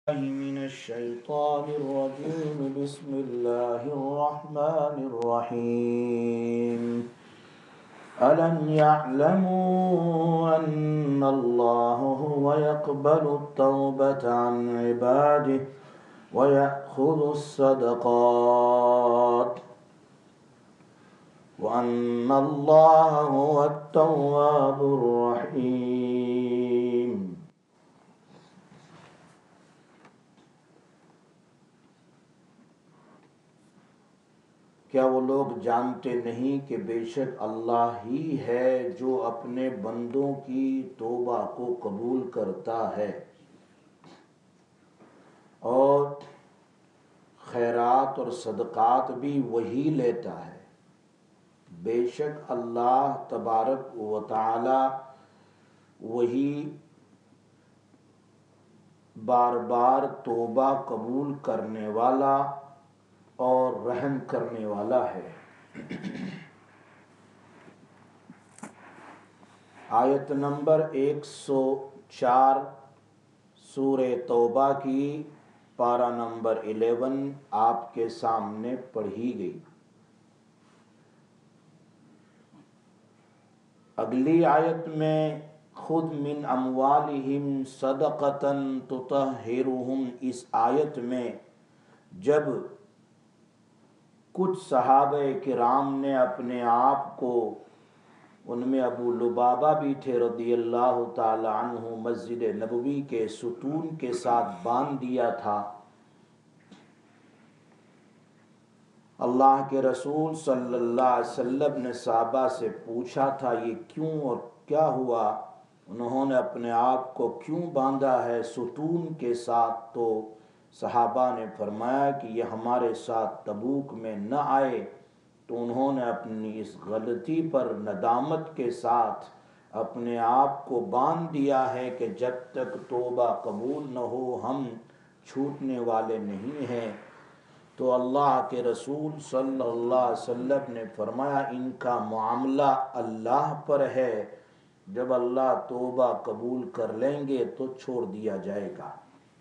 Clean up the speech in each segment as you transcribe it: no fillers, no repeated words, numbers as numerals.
من الشيطان الرجيم بسم الله الرحمن الرحيم ألم يعلموا أن الله هو يقبل التوبة عن عباده ويأخذ الصدقات وأن الله هو التواب الرحيم. کیا وہ لوگ جانتے نہیں کہ بے شک اللہ ہی ہے جو اپنے بندوں کی توبہ کو قبول کرتا ہے اور خیرات اور صدقات بھی وہی لیتا ہے. بے شک اللہ تبارک و تعالی وہی بار بار توبہ قبول کرنے والا اور رحم کرنے والا ہے. آیت نمبر 104 سورہ توبہ کی پارہ نمبر 11 آپ کے سامنے پڑھی گئی. اگلی آیت میں خذ من اموالہم صدقۃ تطہرہم، اس آیت میں جب کچھ صحابہ کرام نے اپنے آپ کو، ان میں ابو لبابہ بھی تھے رضی اللہ تعالی عنہ، مسجد نبوی کے ستون کے ساتھ باندھ دیا تھا، اللہ کے رسول صلی اللہ علیہ وسلم نے صحابہ سے پوچھا تھا یہ کیوں اور کیا ہوا، انہوں نے اپنے آپ کو کیوں باندھا ہے ستون کے ساتھ؟ تو صحابہ نے فرمایا کہ یہ ہمارے ساتھ تبوک میں نہ آئے، تو انہوں نے اپنی اس غلطی پر ندامت کے ساتھ اپنے آپ کو باندھ دیا ہے کہ جب تک توبہ قبول نہ ہو ہم چھوٹنے والے نہیں ہیں. تو اللہ کے رسول صلی اللہ علیہ وسلم نے فرمایا ان کا معاملہ اللہ پر ہے، جب اللہ توبہ قبول کر لیں گے تو چھوڑ دیا جائے گا.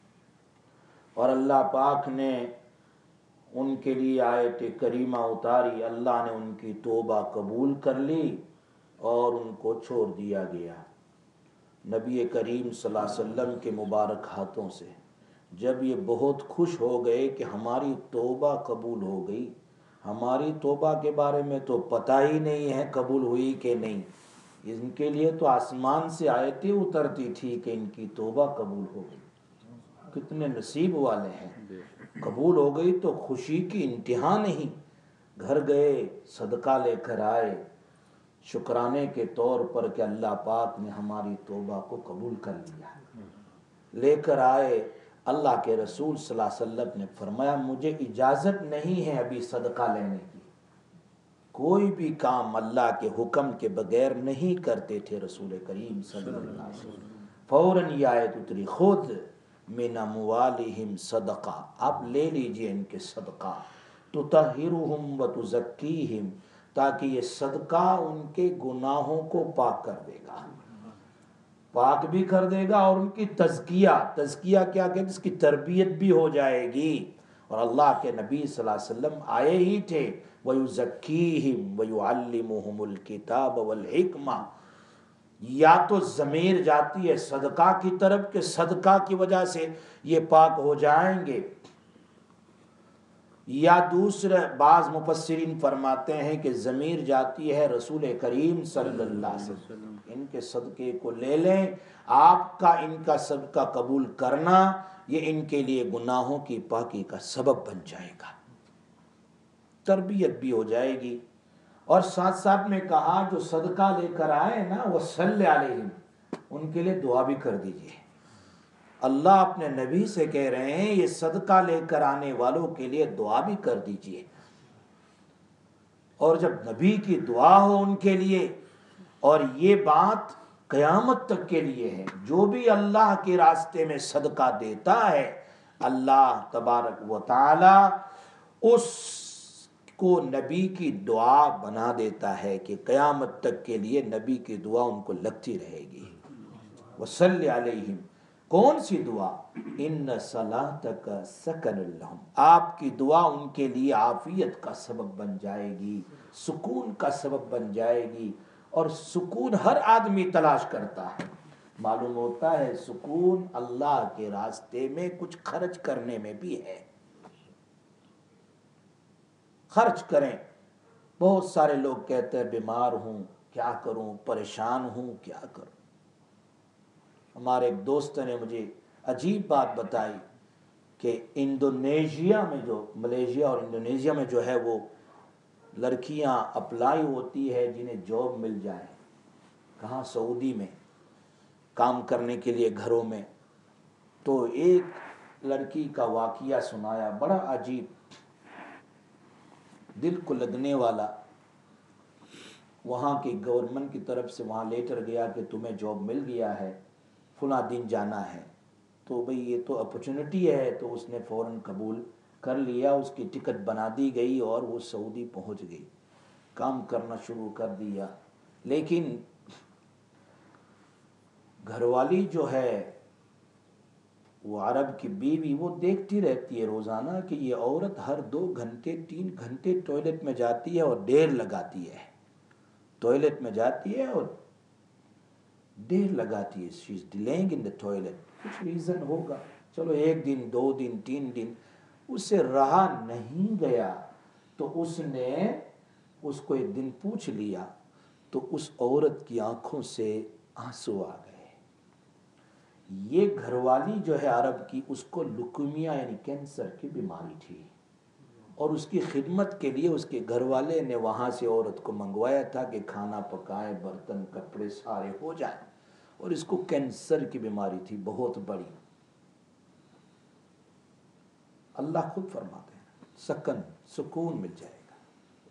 اور اللہ پاک نے ان کے لیے آیت کریمہ اتاری، اللہ نے ان کی توبہ قبول کر لی اور ان کو چھوڑ دیا گیا. نبی کریم صلی اللہ علیہ وسلم کے مبارک ہاتھوں سے جب یہ بہت خوش ہو گئے کہ ہماری توبہ قبول ہو گئی، ہماری توبہ کے بارے میں تو پتہ ہی نہیں ہے قبول ہوئی کہ نہیں، ان کے لیے تو آسمان سے آیتیں اترتی تھی کہ ان کی توبہ قبول ہو گئی. کتنے نصیب والے ہیں، قبول ہو گئی تو خوشی کی انتہا نہیں. گھر گئے صدقہ لے کر آئے شکرانے کے طور پر کہ اللہ پاک نے ہماری توبہ کو قبول کر لیا. لے کر آئے، اللہ کے رسول صلی اللہ علیہ وسلم نے فرمایا مجھے اجازت نہیں ہے ابھی صدقہ لینے کی. کوئی بھی کام اللہ کے حکم کے بغیر نہیں کرتے تھے رسول کریم صلی اللہ علیہ وسلم. فوراً یہ آیت اتری خود من اموالہم صدقہ، آپ لے لیجئے ان کے صدقہ، تطہرہم وتزکیہم، تاکہ یہ صدقہ ان کے گناہوں کو پاک کر دے گا، پاک بھی کر دے گا اور ان کی تزکیہ کیا کہ اس کی تربیت بھی ہو جائے گی. اور اللہ کے نبی صلی اللہ علیہ وسلم آئے ہی تھے وَيُزَكِّيهِمْ وَيُعَلِّمُهُمُ الْكِتَابَ وَالْحِكْمَةَ. یا تو ضمیر جاتی ہے صدقہ کی طرف کہ صدقہ کی وجہ سے یہ پاک ہو جائیں گے، یا دوسرے بعض مفسرین فرماتے ہیں کہ ضمیر جاتی ہے رسول کریم صلی اللہ علیہ وسلم، ان کے صدقے کو لے لیں، آپ کا ان کا صدقہ قبول کرنا یہ ان کے لیے گناہوں کی پاکی کا سبب بن جائے گا، تربیت بھی ہو جائے گی. اور ساتھ ساتھ میں کہا جو صدقہ لے کر آئے نا وصلی علیہم، ان کے لیے دعا بھی کر دیجئے. اللہ اپنے نبی سے کہہ رہے ہیں یہ صدقہ لے کر آنے والوں کے لیے دعا بھی کر دیجئے. اور جب نبی کی دعا ہو ان کے لیے، اور یہ بات قیامت تک کے لیے ہے، جو بھی اللہ کے راستے میں صدقہ دیتا ہے اللہ تبارک و تعالی اس کو نبی کی دعا بنا دیتا ہے کہ قیامت تک کے لیے نبی کی دعا ان کو لگتی رہے گی. وصلی علیہم، کون سی دعا؟ ان صلاتک سکن لہم، آپ کی دعا ان کے لیے عافیت کا سبب بن جائے گی، سکون کا سبب بن جائے گی۔ اور سکون ہر آدمی تلاش کرتا ہے۔ معلوم ہوتا ہے سکون اللہ کے راستے میں کچھ خرچ کرنے میں بھی ہے۔ خرچ کریں۔ بہت سارے لوگ کہتے ہیں بیمار ہوں کیا کروں، پریشان ہوں کیا کروں۔ ہمارے ایک دوست نے مجھے عجیب بات بتائی کہ انڈونیشیا میں جو ملیشیا اور انڈونیشیا میں جو ہے وہ لڑکیاں اپلائی ہوتی ہے جنہیں جاب مل جائے، کہاں؟ سعودی میں کام کرنے کے لیے گھروں میں۔ تو ایک لڑکی کا واقعہ سنایا بڑا عجیب، دل کو لگنے والا۔ وہاں کی گورنمنٹ کی طرف سے وہاں لیٹر گیا کہ تمہیں جاب مل گیا ہے، فلاں دن جانا ہے۔ تو بھئی یہ تو اپرچونٹی ہے، تو اس نے فوراً قبول کر لیا، اس کی ٹکٹ بنا دی گئی اور وہ سعودی پہنچ گئی، کام کرنا شروع کر دیا۔ لیکن گھر والی جو ہے وہ عرب کی بیوی، وہ دیکھتی رہتی ہے روزانہ کہ یہ عورت ہر 2 گھنٹے 3 گھنٹے ٹوائلٹ میں جاتی ہے اور دیر لگاتی ہے، ٹوائلٹ میں جاتی ہے اور دیر لگاتی ہے۔ She is dealing in the toilet, کچھ ریزن ہوگا، چلو 1 دن 2 دن 3 دن، اس سے رہا نہیں گیا۔ تو اس نے اس کو ایک دن پوچھ لیا، تو اس عورت کی آنکھوں سے آنسو آ گئے۔ یہ گھر والی جو ہے عرب کی، اس کو لوکیمیا یعنی کینسر کی بیماری تھی، اور اس کی خدمت کے لیے اس کے گھر والے نے وہاں سے عورت کو منگوایا تھا کہ کھانا پکائے، برتن کپڑے سارے ہو جائیں، اور اس کو کینسر کی بیماری تھی بہت بڑی۔ اللہ خود فرماتے ہیں سکن، سکون مل جائے گا۔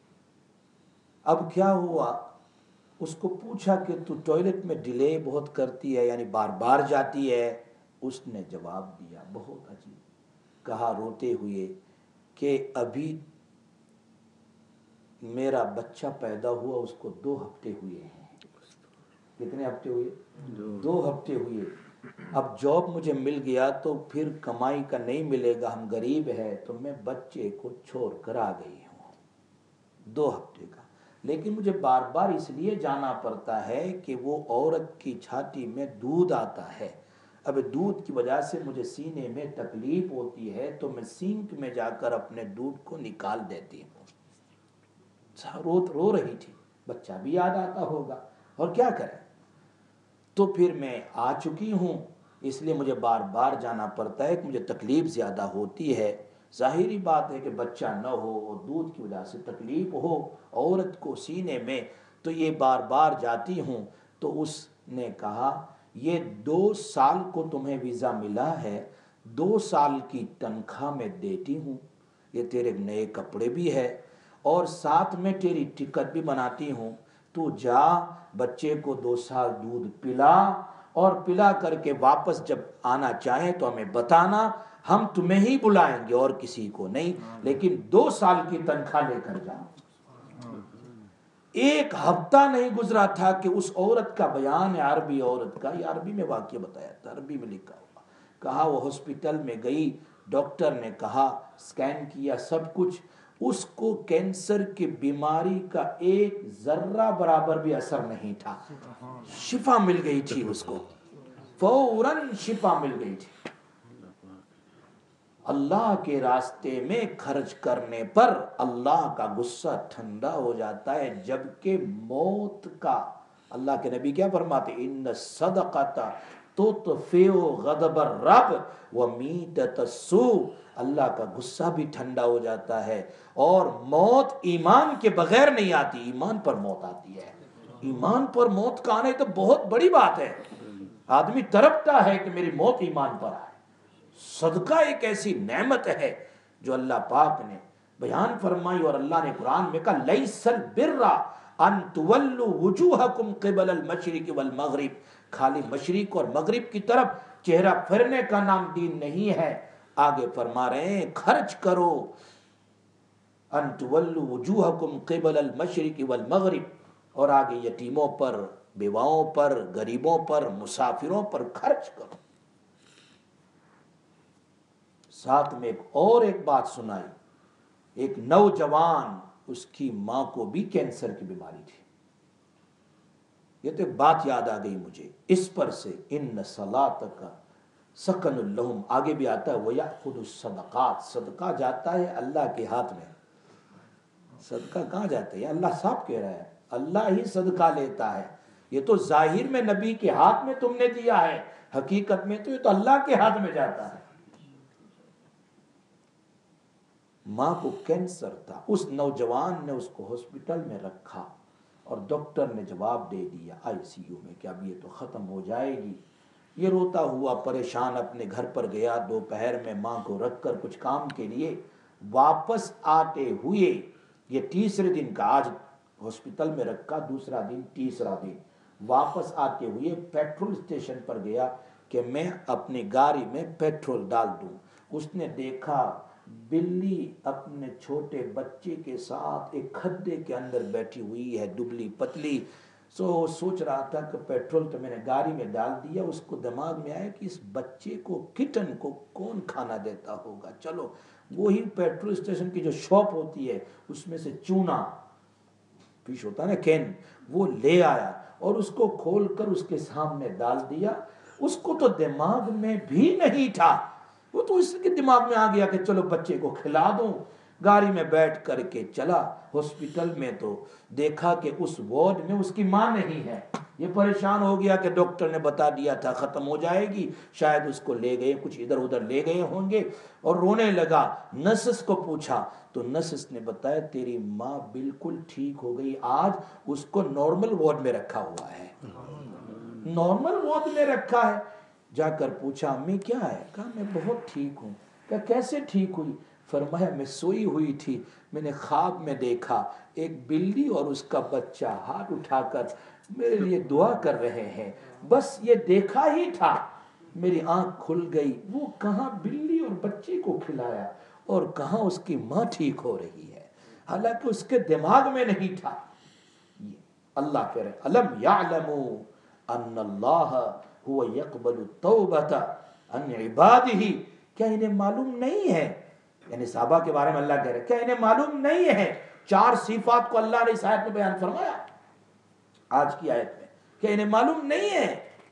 اب کیا ہوا؟ اس کو پوچھا کہ تو ٹوائلٹ میں ڈیلے بہت کرتی ہے، یعنی بار بار جاتی ہے۔ اس نے جواب دیا بہت عجیب، کہا روتے ہوئے کہ ابھی میرا بچہ پیدا ہوا، اس کو 2 ہفتے ہوئے ہیں۔ کتنے ہفتے ہوئے؟ 2 ہفتے ہوئے۔ اب جاب مجھے مل گیا تو پھر کمائی کا نہیں ملے گا، ہم غریب ہیں، تو میں بچے کو چھوڑ کر آ گئی ہوں 2 ہفتے کا۔ لیکن مجھے بار بار اس لیے جانا پڑتا ہے کہ وہ عورت کی چھاتی میں دودھ آتا ہے، اب دودھ کی وجہ سے مجھے سینے میں تکلیف ہوتی ہے، تو میں سینک میں جا کر اپنے دودھ کو نکال دیتی ہوں۔ رو رہی تھی، بچہ بھی یاد آتا ہوگا، اور کیا کریں۔ تو پھر میں آ چکی ہوں، اس لیے مجھے بار بار جانا پڑتا ہے کہ مجھے تکلیف زیادہ ہوتی ہے۔ ظاہری بات ہے کہ بچہ نہ ہو اور دودھ کی وجہ سے تکلیف ہو عورت کو سینے میں، تو یہ بار بار جاتی ہوں۔ تو اس نے کہا یہ 2 سال کو تمہیں ویزا ملا ہے، 2 سال کی تنخواہ میں دیتی ہوں، یہ تیرے نئے کپڑے بھی ہے، اور ساتھ میں تیری ٹکٹ بھی بناتی ہوں۔ تو جا بچے کو 2 سال دودھ پلا، اور پلا کر کے واپس جب آنا چاہیں تو ہمیں بتانا، ہم تمہیں ہی بلائیں گے اور کسی کو نہیں، لیکن 2 سال کی تنخواہ لے کر جا۔ 1 ہفتہ نہیں گزرا تھا کہ اس عورت کا بیان ہے، عربی عورت کا، یہ عربی میں واقعہ بتایا تھا، عربی میں لکھا ہوا، کہا وہ ہاسپٹل میں گئی، ڈاکٹر نے کہا سکین کیا سب کچھ، اس کو کینسر کی بیماری کا 1 ذرہ برابر بھی اثر نہیں تھا، شفا مل گئی تھی اس کو، فوراً شفا مل گئی تھی۔ اللہ کے راستے میں خرچ کرنے پر اللہ کا غصہ ٹھنڈا ہو جاتا ہے، جبکہ موت کا، اللہ کے نبی کیا فرماتے ہیں، ان الصدقۃ تطفئ غضب الرب ومیتۃ السوء، اللہ کا غصہ بھی ٹھنڈا ہو جاتا ہے، اور موت ایمان کے بغیر نہیں آتی، ایمان پر موت آتی ہے۔ ایمان پر موت کا آنا تو بہت بڑی بات ہے، آدمی تڑپتا ہے کہ میری موت ایمان پر آئے۔ صدقہ ایک ایسی نعمت ہے جو اللہ پاک نے بیان فرمائی، اور اللہ نے قرآن میں کہا لیس البر ان تولوا وجوہکم قبل المشرق والمغرب، خالی مشرق اور مغرب کی طرف چہرہ پھیرنے کا نام دین نہیں ہے۔ آگے فرما رہے ہیں خرچ کرو، ان تولوا وجوہکم قبل المشرق والمغرب، اور آگے یتیموں پر، بیواؤں پر، غریبوں پر، مسافروں پر خرچ کرو۔ ساتھ میں ایک بات سنائی، ایک نوجوان، اس کی ماں کو بھی کینسر کی بیماری تھی۔ یہ تو ایک بات یاد آ گئی مجھے اس پر سے، ان صلاتک سکن لہم، آگے بھی آتا ہے وَيَأْخُذُ الصَّدَقَاتِ، صدقہ جاتا ہے اللہ کے ہاتھ میں۔ صدقہ کہاں جاتا ہے؟ اللہ صاحب کہہ رہا ہے اللہ ہی صدقہ لیتا ہے۔ یہ تو ظاہر میں نبی کے ہاتھ میں تم نے دیا ہے، حقیقت میں تو یہ تو اللہ کے ہاتھ میں جاتا ہے۔ ماں کو کینسر تھا، اس نوجوان نے اس کو ہاسپٹل میں رکھا اور ڈاکٹر نے جواب دے دیا آئی سی یو میں کہ اب یہ تو ختم ہو جائے گی۔ یہ روتا ہوا پریشان اپنے گھر پر گیا، دوپہر میں ماں کو رکھ کر کچھ کام کے لیے واپس آتے ہوئے، یہ تیسرے دن کا، آج ہاسپٹل میں رکھا، دوسرا دن تیسرا دن، واپس آتے ہوئے پیٹرول اسٹیشن پر گیا کہ میں اپنی گاڑی میں پیٹرول ڈال دوں۔ اس نے دیکھا بلی اپنے چھوٹے بچے کے ساتھ ایک کھڈے کے اندر بیٹھی ہوئی ہے، دبلی پتلی۔ سوچ رہا تھا کہ پیٹرول تو میں نے گاڑی میں ڈال دیا، اس کو دماغ میں آیا کہ اس بچے کو، کٹن کو کون کھانا دیتا ہوگا، چلو وہی پیٹرول اسٹیشن کی جو شاپ ہوتی ہے اس میں سے چونا پیش ہوتا ہے نا، کین، وہ لے آیا اور اس کو کھول کر اس کے سامنے ڈال دیا۔ اس کو تو دماغ میں بھی نہیں تھا، وہ تو اس کے دماغ میں آ گیا کہ چلو بچے کو کھلا دوں۔ گاڑی میں بیٹھ کر کے چلا ہاسپٹل میں، تو دیکھا کہ اس وارڈ میں اس کی ماں نہیں ہے۔ یہ پریشان ہو گیا کہ ڈاکٹر نے بتا دیا تھا ختم ہو جائے گی، شاید اس کو لے گئے، کچھ ادھر ادھر لے گئے ہوں گے، اور رونے لگا۔ نرسس کو پوچھا تو نرسس نے بتایا تیری ماں بالکل ٹھیک ہو گئی، آج اس کو نارمل وارڈ میں رکھا ہوا ہے، نارمل وارڈ میں رکھا ہے۔ جا کر پوچھا امی کیا ہے؟ کہا میں بہت ٹھیک ہوں۔ کہا کیسے ٹھیک ہوئی؟ فرمایا میں سوئی ہوئی تھی، میں نے خواب میں دیکھا ایک بلی اور اس کا بچہ ہاتھ اٹھا کر میرے لیے دعا کر رہے ہیں، بس یہ دیکھا ہی تھا، میری آنکھ کھل گئی۔ وہ کہاں بلی اور بچے کو کھلایا اور کہاں اس کی ماں ٹھیک ہو رہی ہے، حالانکہ اس کے دماغ میں نہیں تھا۔ اللہ کہہ رہے الم یعلموا ان اللہ هو يقبل التوبة عن عباده، کیا انہیں معلوم نہیں ہے، یعنی صحابہ کے بارے میں اللہ کہہ رہے کیا انہیں معلوم نہیں ہے؟ 4 صفات کو اللہ نے اس آیت میں بیان فرمایا، آج کی آیت میں، کیا انہیں معلوم نہیں ہے؟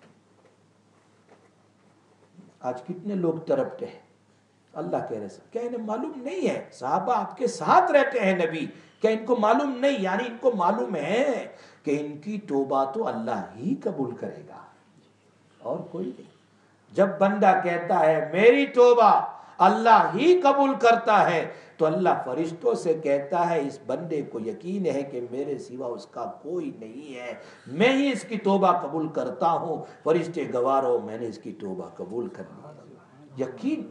آج کتنے لوگ تڑپتے ہیں، اللہ کہہ رہے کیا انہیں معلوم نہیں ہے؟ صحابہ آپ کے ساتھ رہتے ہیں نبی، کیا ان کو معلوم نہیں؟ یعنی ان کو معلوم ہے کہ ان کی توبہ تو اللہ ہی قبول کرے گا اور کوئی نہیں۔ جب بندہ کہتا ہے میری توبہ اللہ ہی قبول کرتا ہے تو اللہ فرشتوں سے کہتا ہے اس بندے کو یقین ہے کہ میرے سوا اس کا کوئی نہیں ہے، میں ہی اس کی توبہ قبول کرتا ہوں، فرشتے گواہ رہو میں نے اس کی توبہ قبول کر لی۔ یقین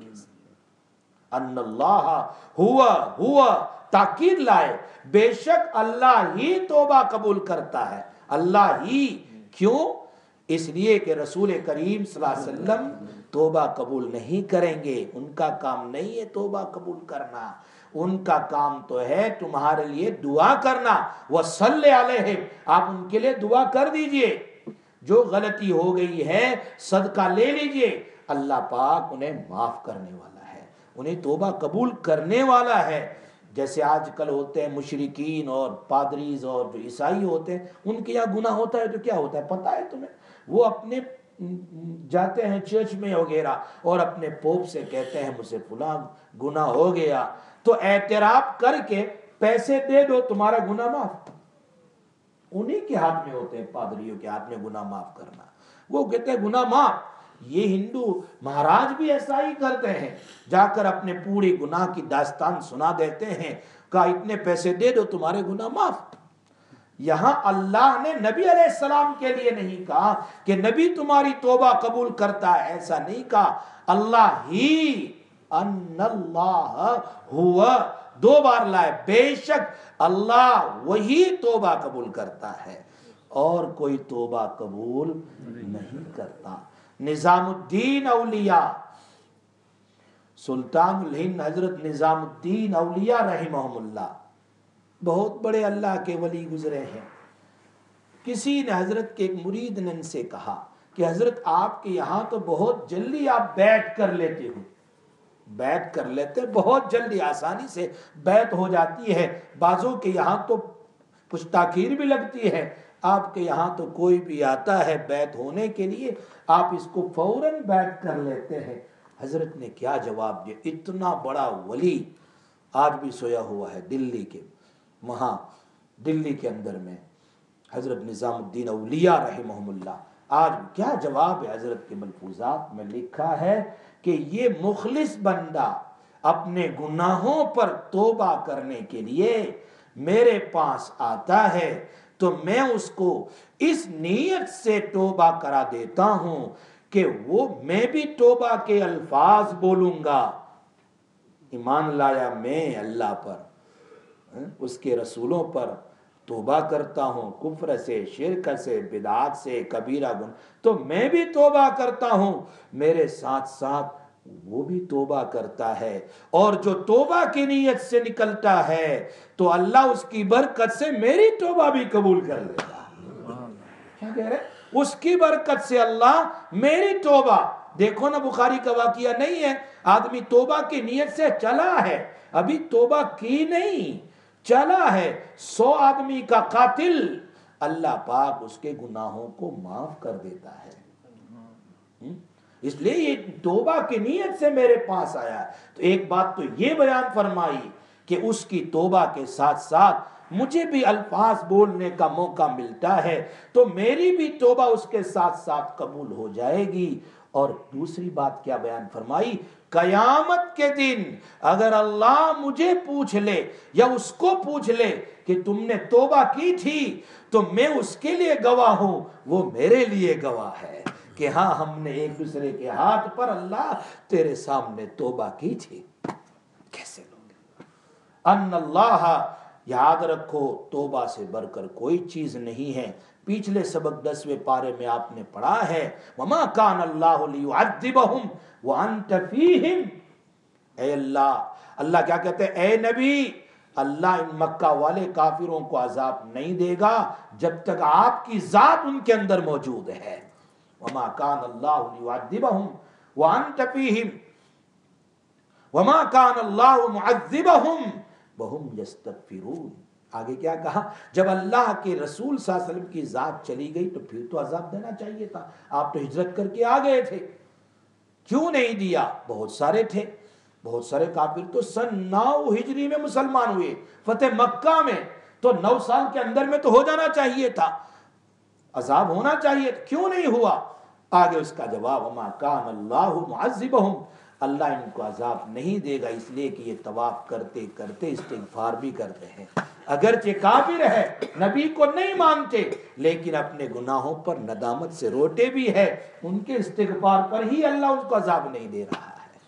ان اللہ ہوا تاکید لائے، بے شک اللہ ہی توبہ قبول کرتا ہے، اللہ ہی۔ کیوں؟ اس لیے کہ رسول کریم صلی اللہ علیہ وسلم توبہ قبول نہیں کریں گے، ان کا کام نہیں ہے توبہ قبول کرنا، ان کا کام تو ہے تمہارے لیے دعا کرنا، وصلی علیہم، آپ ان کے لیے دعا کر دیجئے، جو غلطی ہو گئی ہے صدقہ لے لیجئے، اللہ پاک انہیں معاف کرنے والا ہے، انہیں توبہ قبول کرنے والا ہے۔ جیسے آج کل ہوتے ہیں مشرکین اور پادریز اور جو عیسائی ہوتے ہیں، ان کے یہاں گناہ ہوتا ہے تو کیا ہوتا ہے پتہ ہے تمہیں؟ وہ اپنے جاتے ہیں چرچ میں وغیرہ اور اپنے پوپ سے کہتے ہیں مجھ سے فلاں گناہ ہو گیا، تو اعتراف کر کے پیسے دے دو تمہارا گناہ معاف۔ انہی کے ہاتھ میں ہوتے ہیں، پادریوں کے ہاتھ میں گناہ معاف کرنا، وہ کہتے ہیں گناہ معاف۔ یہ ہندو مہاراج بھی ایسا ہی کرتے ہیں، جا کر اپنے پوری گناہ کی داستان سنا دیتے ہیں، کہا اتنے پیسے دے دو تمہارے گناہ معاف۔ یہاں اللہ نے نبی علیہ السلام کے لیے نہیں کہا کہ نبی تمہاری توبہ قبول کرتا ہے، ایسا نہیں کہا، اللہ ہی، ان اللہ ہوا، 2 بار لائے، بے شک اللہ وہی توبہ قبول کرتا ہے اور کوئی توبہ قبول نہیں کرتا۔ نظام الدین اولیاء، سلطان الہند حضرت نظام الدین اولیاء رحمہم اللہ، بہت بڑے اللہ کے ولی گزرے ہیں۔ کسی نے حضرت کے ایک مرید نے ان سے کہا کہ حضرت آپ کے یہاں تو بہت جلدی آپ بیٹھ کر لیتے ہو، بیعت کر لیتے، بہت جلدی آسانی سے بیعت ہو جاتی ہے۔ بعضوں کے یہاں تو کچھ تاخیر بھی لگتی ہے، آپ کے یہاں تو کوئی بھی آتا ہے بیعت ہونے کے لیے، آپ اس کو فوراً بیعت کر لیتے ہیں۔ حضرت نے کیا جواب دیا؟ اتنا بڑا ولی آج بھی سویا ہوا ہے دلی کے، وہاں دلی کے اندر میں حضرت نظام الدین اولیاء رحمہم اللہ، آج کیا جواب ہے؟ حضرت کے ملفوظات میں لکھا ہے کہ یہ مخلص بندہ اپنے گناہوں پر توبہ کرنے کے لیے میرے پاس آتا ہے تو میں اس کو اس نیت سے توبہ کرا دیتا ہوں کہ وہ میں بھی توبہ کے الفاظ بولوں گا، ایمان لایا میں اللہ پر، اس کے رسولوں پر، توبہ کرتا ہوں کفر سے، شرک سے، بدعات سے، کبیرہ گناہ، تو میں بھی توبہ کرتا ہوں، میرے ساتھ ساتھ وہ بھی توبہ کرتا ہے، اور جو توبہ کی نیت سے نکلتا ہے تو اللہ اس کی برکت سے میری توبہ بھی قبول کر لیتا ہے۔ کیا کہہ رہے؟ اس کی برکت سے اللہ میری توبہ، دیکھو نا بخاری کا واقعہ نہیں ہے، آدمی توبہ کی نیت سے چلا ہے، ابھی توبہ کی نہیں، چلا ہے، 100 آدمی کا قاتل، اللہ پاک اس کے گناہوں کو معاف کر دیتا ہے۔ اس لیے یہ توبہ کی نیت سے میرے پاس آیا ہے۔ تو ایک بات تو یہ بیان فرمائی کہ اس کی توبہ کے ساتھ ساتھ مجھے بھی الفاظ بولنے کا موقع ملتا ہے تو میری بھی توبہ اس کے ساتھ ساتھ قبول ہو جائے گی۔ اور دوسری بات کیا بیان فرمائی؟ قیامت کے دن اگر اللہ مجھے پوچھ لے یا اس کو پوچھ لے کہ تم نے توبہ کی تھی تو میں اس کے لیے گواہ ہوں، وہ میرے لیے گواہ ہے کہ ہاں ہم نے ایک دوسرے کے ہاتھ پر اللہ تیرے سامنے توبہ کی تھی۔ کیسے لوگ ان اللہ، یاد رکھو توبہ سے بڑھ کر کوئی چیز نہیں ہے۔ پچھلے سبق 10ویں پارے میں آپ نے پڑھا ہے وما کان اللہ لیعذبہم وانت فیہم، اے اللہ کیا کہتے ہیں؟ اے نبی، اللہ ان مکہ والے کافروں کو عذاب نہیں دے گا جب تک آپ کی ذات ان کے اندر موجود ہے۔ وما کان اللہ لیعذبہم وانت فیہم وما کان اللہ معذبہم وہم یستغفرون۔ آگے کیا کہا؟ جب اللہ کے رسول صلی اللہ علیہ وسلم کی ذات چلی گئی تو پھر تو عذاب دینا چاہیے تھا، آپ تو ہجرت کر کے آ گئے تھے، کیوں نہیں دیا؟ بہت سارے تھے، بہت سارے کافر تو سن 9 ہجری میں مسلمان ہوئے، فتح مکہ میں، تو 9 سال کے اندر میں تو ہو جانا چاہیے تھا، عذاب ہونا چاہیے، کیوں نہیں ہوا؟ آگے اس کا جواب وما کان اللہ معذبہم، اللہ ان کو عذاب نہیں دے گا، اس لیے کہ یہ طواف کرتے کرتے استغفار بھی کرتے ہیں، اگرچہ کافر ہے، نبی کو نہیں مانتے، لیکن اپنے گناہوں پر ندامت سے روتے بھی ہے، ان کے استغفار پر ہی اللہ ان کو عذاب نہیں دے رہا ہے۔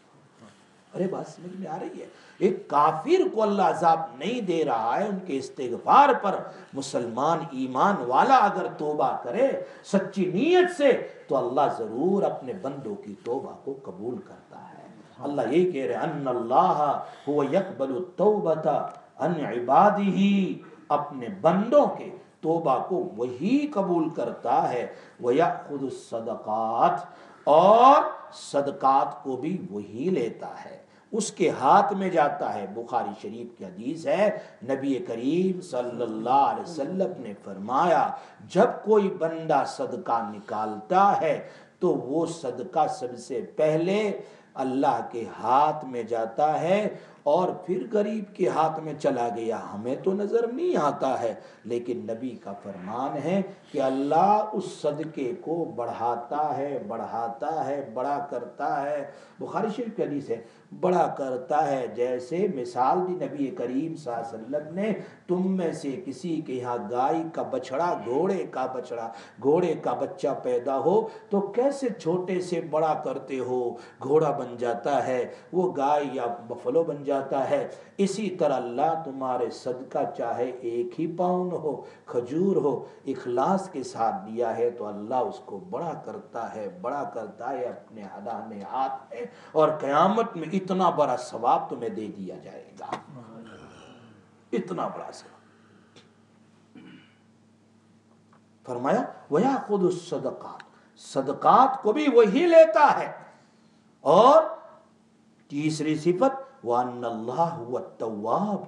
ارے بات سمجھ میں آ رہی ہے؟ ایک کافر کو اللہ عذاب نہیں دے رہا ہے، ان کے استغفار پر مسلمان ایمان والا اگر توبہ کرے سچی نیت سے تو اللہ ضرور اپنے بندوں کی توبہ کو قبول کرتا ہے۔ اللہ یہی کہہ رہے ان اللہ هو يقبل التوبۃ عن عبادہ، اپنے بندوں کے توبہ کو وہی قبول کرتا ہے، وَيَأْخُذُ الصَّدَقَاتِ، اور صدقات کو بھی وہی لیتا ہے، اس کے ہاتھ میں جاتا ہے۔ بخاری شریف کی حدیث ہے، نبی کریم صلی اللہ علیہ وسلم نے فرمایا جب کوئی بندہ صدقہ نکالتا ہے تو وہ صدقہ سب سے پہلے اللہ کے ہاتھ میں جاتا ہے اور پھر غریب کے ہاتھ میں چلا گیا، ہمیں تو نظر نہیں آتا ہے، لیکن نبی کا فرمان ہے کہ اللہ اس صدقے کو بڑھاتا ہے، بڑھاتا ہے، بڑا کرتا ہے۔ بخاری شریف کی حدیث ہے، بڑا کرتا ہے، جیسے مثال دی نبی کریم صلی اللہ علیہ وسلم نے، تم میں سے کسی کے یہاں گائے کا بچڑا، گھوڑے کا بچڑا، گھوڑے کا بچہ پیدا ہو تو کیسے چھوٹے سے بڑا کرتے ہو، گھوڑا بن جاتا ہے، وہ گائے یا بفلو بن جاتا ہے، اسی طرح اللہ تمہارے صدقہ چاہے 1 ہی پاؤنڈ ہو، کھجور ہو، اخلاص کے ساتھ دیا ہے تو اللہ اس کو بڑا کرتا ہے، بڑا کرتا ہے اپنے دائیں ہاتھ میں، اور قیامت میں اتنا بڑا ثواب تمہیں دے دیا جائے گا، اتنا بڑا ثواب۔ فرمایا وَيَأْخُذُ الصَّدَقَاتِ، صدقات کو بھی وہی لیتا ہے، اور تیسری صفت وَأَنَّ اللَّهُ هُوَ التَّوَّابُ،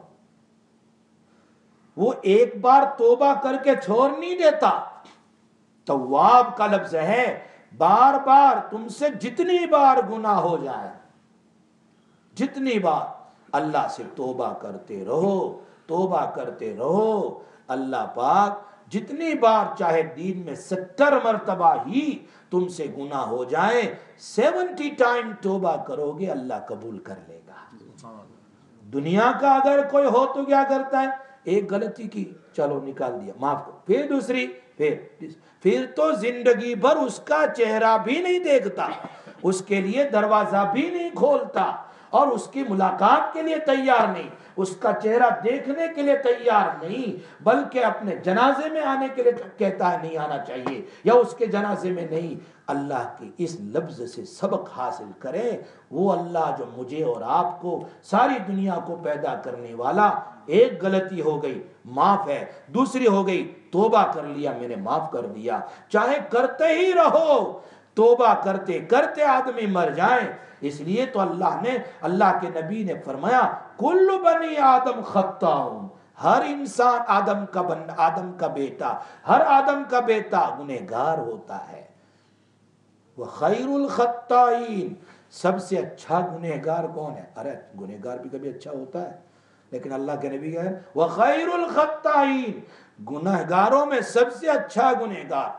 وہ ایک بار توبہ کر کے چھوڑ نہیں دیتا. تواب کا لفظ ہے بار بار تم سے جتنی بار گناہ ہو جائے، جتنی بار اللہ سے توبہ کرتے رہو، توبہ کرتے رہو. اللہ پاک جتنی بار چاہے دین میں 70 مرتبہ ہی تم سے گناہ ہو جائیں، 70 ٹائم توبہ کرو گے اللہ قبول کر لے گا. دنیا کا اگر کوئی ہو تو کیا کرتا ہے، ایک غلطی کی چلو نکال دیا معاف کرو، پھر دوسری، پھر تو زندگی بھر اس کا چہرہ بھی نہیں دیکھتا، اس کے لیے دروازہ بھی نہیں کھولتا، اور اس کی ملاقات کے لیے تیار نہیں، اس کا چہرہ دیکھنے کے لیے تیار نہیں، بلکہ اپنے جنازے میں آنے کے لیے کہتا ہے نہیں آنا چاہیے، یا اس کے جنازے میں نہیں. اللہ کے اس لفظ سے سبق حاصل کریں، وہ اللہ جو مجھے اور آپ کو ساری دنیا کو پیدا کرنے والا، ایک غلطی ہو گئی معاف ہے، دوسری ہو گئی توبہ کر لیا میں نے معاف کر دیا. چاہے کرتے ہی رہو، توبہ کرتے کرتے آدمی مر جائیں. اس لیے تو اللہ کے نبی نے فرمایا کل بنی آدم خطاؤ، ہر انسان آدم کا بیٹا، ہر آدم کا بیٹا گنہگار ہوتا ہے. وخیر الخطائین، سب سے اچھا گنہگار کون ہے؟ ارے گنہگار بھی کبھی اچھا ہوتا ہے، لیکن اللہ کے نبی کہا وخیر الخطائین، گنہگاروں میں سب سے اچھا گنہگار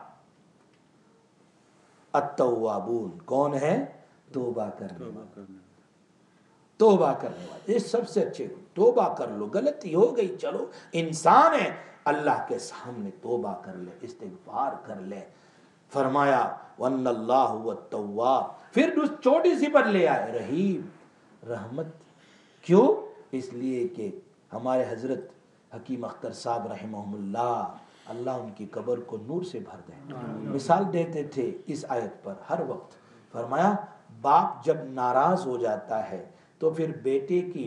التوابون، کون ہے؟ توبہ کرنے والے. توبہ کرنے والے، یہ سب سے اچھے. توبہ کر لو، غلطی ہو گئی چلو انسان ہے، اللہ کے سامنے توبہ کر لے، استغفار کر لے. فرمایا وَأَنَّ اللَّهُ هُوَ التَّوَّابُ، پھر چھوٹی سی پر لے آئے رحیم، رحمت. کیوں؟ اس لیے کہ ہمارے حضرت حکیم اختر صاحب رحمہم اللہ ان کی قبر کو نور سے بھر دیں، مثال دیتے تھے اس آیت پر ہر وقت. فرمایا باپ جب ناراض ہو جاتا ہے تو پھر بیٹے کی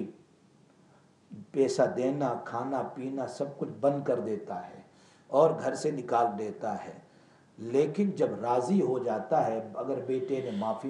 پیسہ دینا، کھانا پینا سب کچھ بند کر دیتا ہے اور گھر سے نکال دیتا ہے. لیکن جب راضی ہو جاتا ہے، اگر بیٹے نے معافی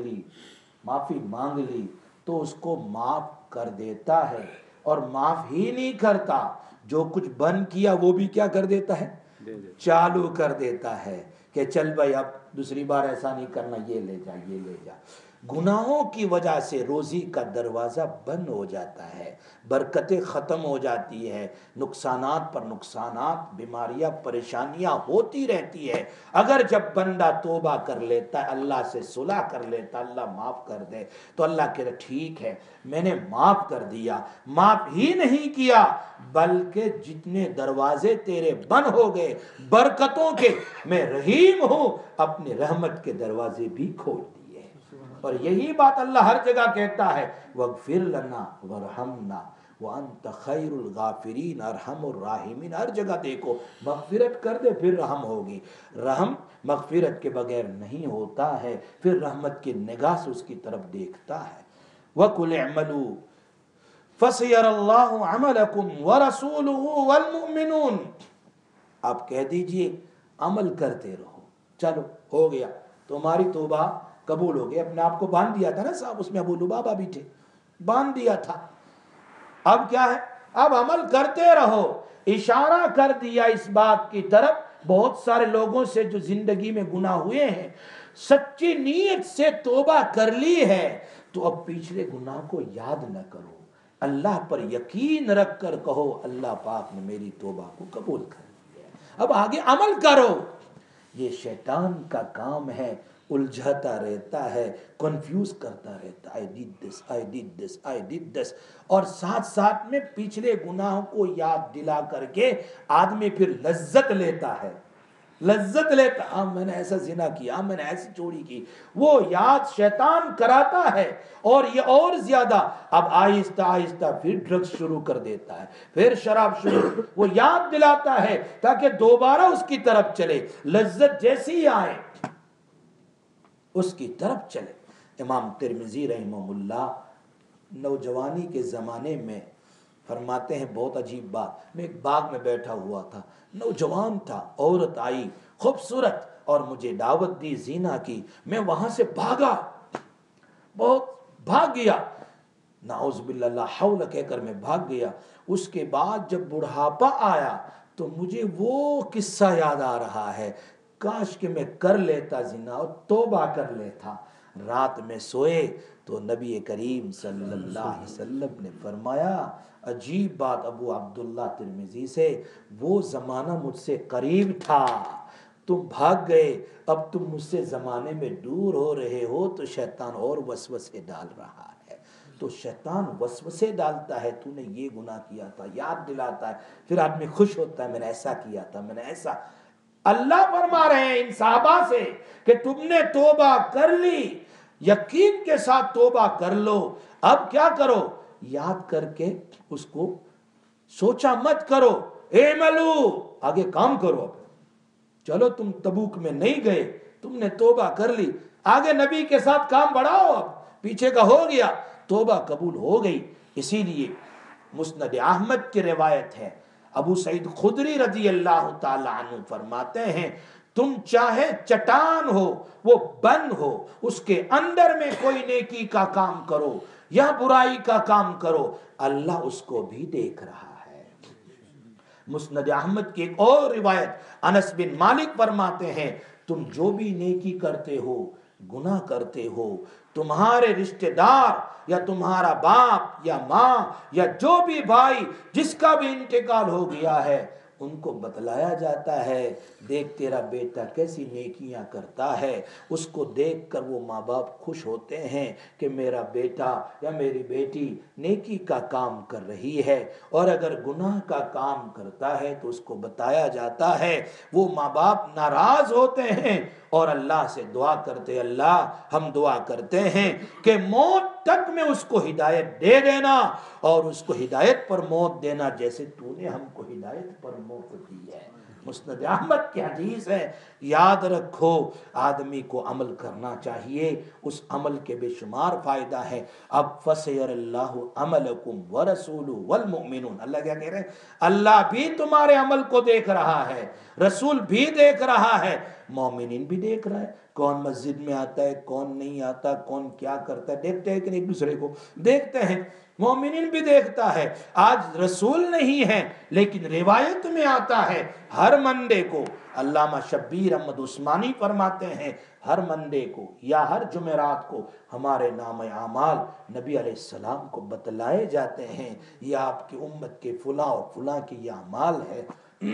مانگ لی تو اس کو معاف کر دیتا ہے، اور معاف ہی نہیں کرتا، جو کچھ بند کیا وہ بھی کیا کر دیتا ہے، چالو کر دیتا ہے کہ چل بھائی اب دوسری بار ایسا نہیں کرنا، یہ لے جا. گناہوں کی وجہ سے روزی کا دروازہ بند ہو جاتا ہے، برکتیں ختم ہو جاتی ہے، نقصانات پر نقصانات، بیماریاں پریشانیاں ہوتی رہتی ہے. اگر جب بندہ توبہ کر لیتا ہے، اللہ سے صلح کر لیتا، اللہ معاف کر دے، تو اللہ کہے ٹھیک ہے میں نے معاف کر دیا. معاف ہی نہیں کیا بلکہ جتنے دروازے تیرے بند ہو گئے برکتوں کے، میں رحیم ہوں، اپنے رحمت کے دروازے بھی کھول دیے. اور یہی بات اللہ ہر جگہ کہتا ہے وَاغْفِرْ لَنَا وَارْحَمْنَا وَأَنْتَ خَيْرُ الْغَافِرِينَ ارحم الراحمین. ہر جگہ دیکھو مغفرت کر دے پھر رحم ہوگی. رحم مغفرت کے بغیر نہیں ہوتا ہے، پھر رحمت کی نگاہ سے اس کی طرف دیکھتا ہے. وَقُلِ اعْمَلُوا فَسَيَرَى اللَّهُ عَمَلَكُمْ وَرَسُولُهُ وَالْمُؤْمِنُونَ، آپ کہہ دیجئے عمل کرتے رہو. چلو ہو گیا، تمہاری توبہ قبول ہو گئی. اپنے آپ کو باندھ دیا تھا نا صاحب، اس میں ابو لبابہ بھی تھے، باندھ دیا تھا. اب کیا ہے، اب عمل کرتے رہو. اشارہ کر دیا اس بات کی طرف بہت سارے لوگوں سے جو زندگی میں گناہ ہوئے ہیں، سچی نیت سے توبہ کر لی ہے تو اب پچھلے گناہ کو یاد نہ کرو، اللہ پر یقین رکھ کر کہو اللہ پاک نے میری توبہ کو قبول کر لیا، اب آگے عمل کرو. یہ شیطان کا کام ہے، الجھاتا رہتا ہے، کنفیوز کرتا رہتا ہے، I did this، اور ساتھ ساتھ میں پچھلے گناہوں کو یاد دلا کر کے آدمی پھر لذت لیتا ہے. میں نے ایسا زنا کیا، میں نے ایسی چوری کی، وہ یاد شیطان کراتا ہے. اور یہ اور زیادہ اب آہستہ آہستہ پھر ڈرگز شروع کر دیتا ہے، پھر شراب شروع، وہ یاد دلاتا ہے تاکہ دوبارہ اس کی طرف چلے، لذت جیسی ہی آئے اس کی طرف چلے. امام ترمذی رحمہ اللہ نوجوانی کے زمانے میں فرماتے ہیں بہت عجیب بات. میں ایک باغ میں بیٹھا ہوا تھا، نوجوان تھا، عورت آئی خوبصورت اور مجھے دعوت دی زینا کی. میں وہاں سے بھاگا، بہت भाग गया, नाउज़ बिल्लाह ला हौल कहकर मैं भाग गया। उसके बाद जब बुढ़ापा आया तो मुझे वो किस्सा याद आ रहा है, काश कि मैं कर लेता जिना और तौबा कर लेता। रात में सोए तो नबी करीम सल्लल्लाहु अलैहि वसल्लम ने फरमाया, अजीब बात अबू अब्दुल्ला तिरमिजी से, वो ज़माना मुझसे करीब था, तुम भाग गए, अब तुम मुझसे ज़माने में दूर हो रहे हो तो शैतान और वसवसे डाल रहा है। तो शैतान वसवसे डालता है, तूने ये गुनाह किया था, याद दिलाता है, फिर आदमी खुश होता है, मैंने ऐसा किया था, मैंने ऐसा। अल्लाह फरमा रहे हैं इन साहबा से कि तुमने तौबा कर ली, यकीन के साथ तौबा कर लो। अब क्या करो, याद करके उसको सोचा मत करो, एमलू आगे काम करो। अब चलो तुम तबूक में नहीं गए, तुमने तौबा कर ली, आगे नबी के साथ काम बढ़ाओ। अब पीछे का हो गया, तौबा कबूल हो गई। इसीलिए मुस्नद अहमद की रिवायत है, अबू सईद खुदरी रजी अल्लाह ताला अन्हु फरमाते हैं, तुम चाहे चट्टान हो, वो बन हो, उसके अंदर में कोई नेकी का काम करो या बुराई का काम करो, अल्लाह उसको भी देख रहा है। मुस्नद अहमद की एक और रिवायत, अनस बिन मालिक फरमाते हैं, तुम जो भी नेकी करते हो, गुनाह करते हो, तुम्हारे रिश्तेदार या तुम्हारा बाप या माँ या जो भी भाई जिसका भी इंतकाल हो गया है, उनको बतलाया जाता है, देख तेरा बेटा कैसी नेकियां करता है। उसको देखकर वो माँ बाप खुश होते हैं कि मेरा बेटा या मेरी बेटी नेकी का काम कर रही है। और अगर गुनाह का काम करता है तो उसको बताया जाता है, वो माँ बाप नाराज होते हैं और अल्लाह से दुआ करते, अल्लाह हम दुआ करते हैं कि मौत तक में उसको हिदायत दे देना और उसको हिदायत पर मौत देना जैसे तूने हमको हिदायत पर मौत दी है। मुस्नद अहमद की हदीस है। याद रखो, आदमी को अमल करना चाहिए, उस अमल के बेशुमार फायदा है। अब फसयरल्लाहु अमलकुम व रसूलु वल मुमिनून, अल्लाह क्या कह रहे हैं, अल्लाह भी तुम्हारे अमल को देख रहा है, रसूल भी देख रहा है, मोमिनीन भी देख रहा है। कौन मस्जिद में आता है, कौन नहीं आता, कौन क्या करता है, देखते हैं कि नहीं, एक दूसरे को देखते हैं। मोमिनीन भी देखता है। आज रसूल नहीं है लेकिन रिवायत में आता है, हर मंडे को, अल्लामा शब्बीर अहमद उस्मानी फरमाते हैं, हर मंडे को या हर जुमेरात को हमारे नाम आमाल नबी अलैहिस्सलाम को बतलाए जाते हैं, यह आपकी उम्मत के फुला और फुला की यह अमाल है।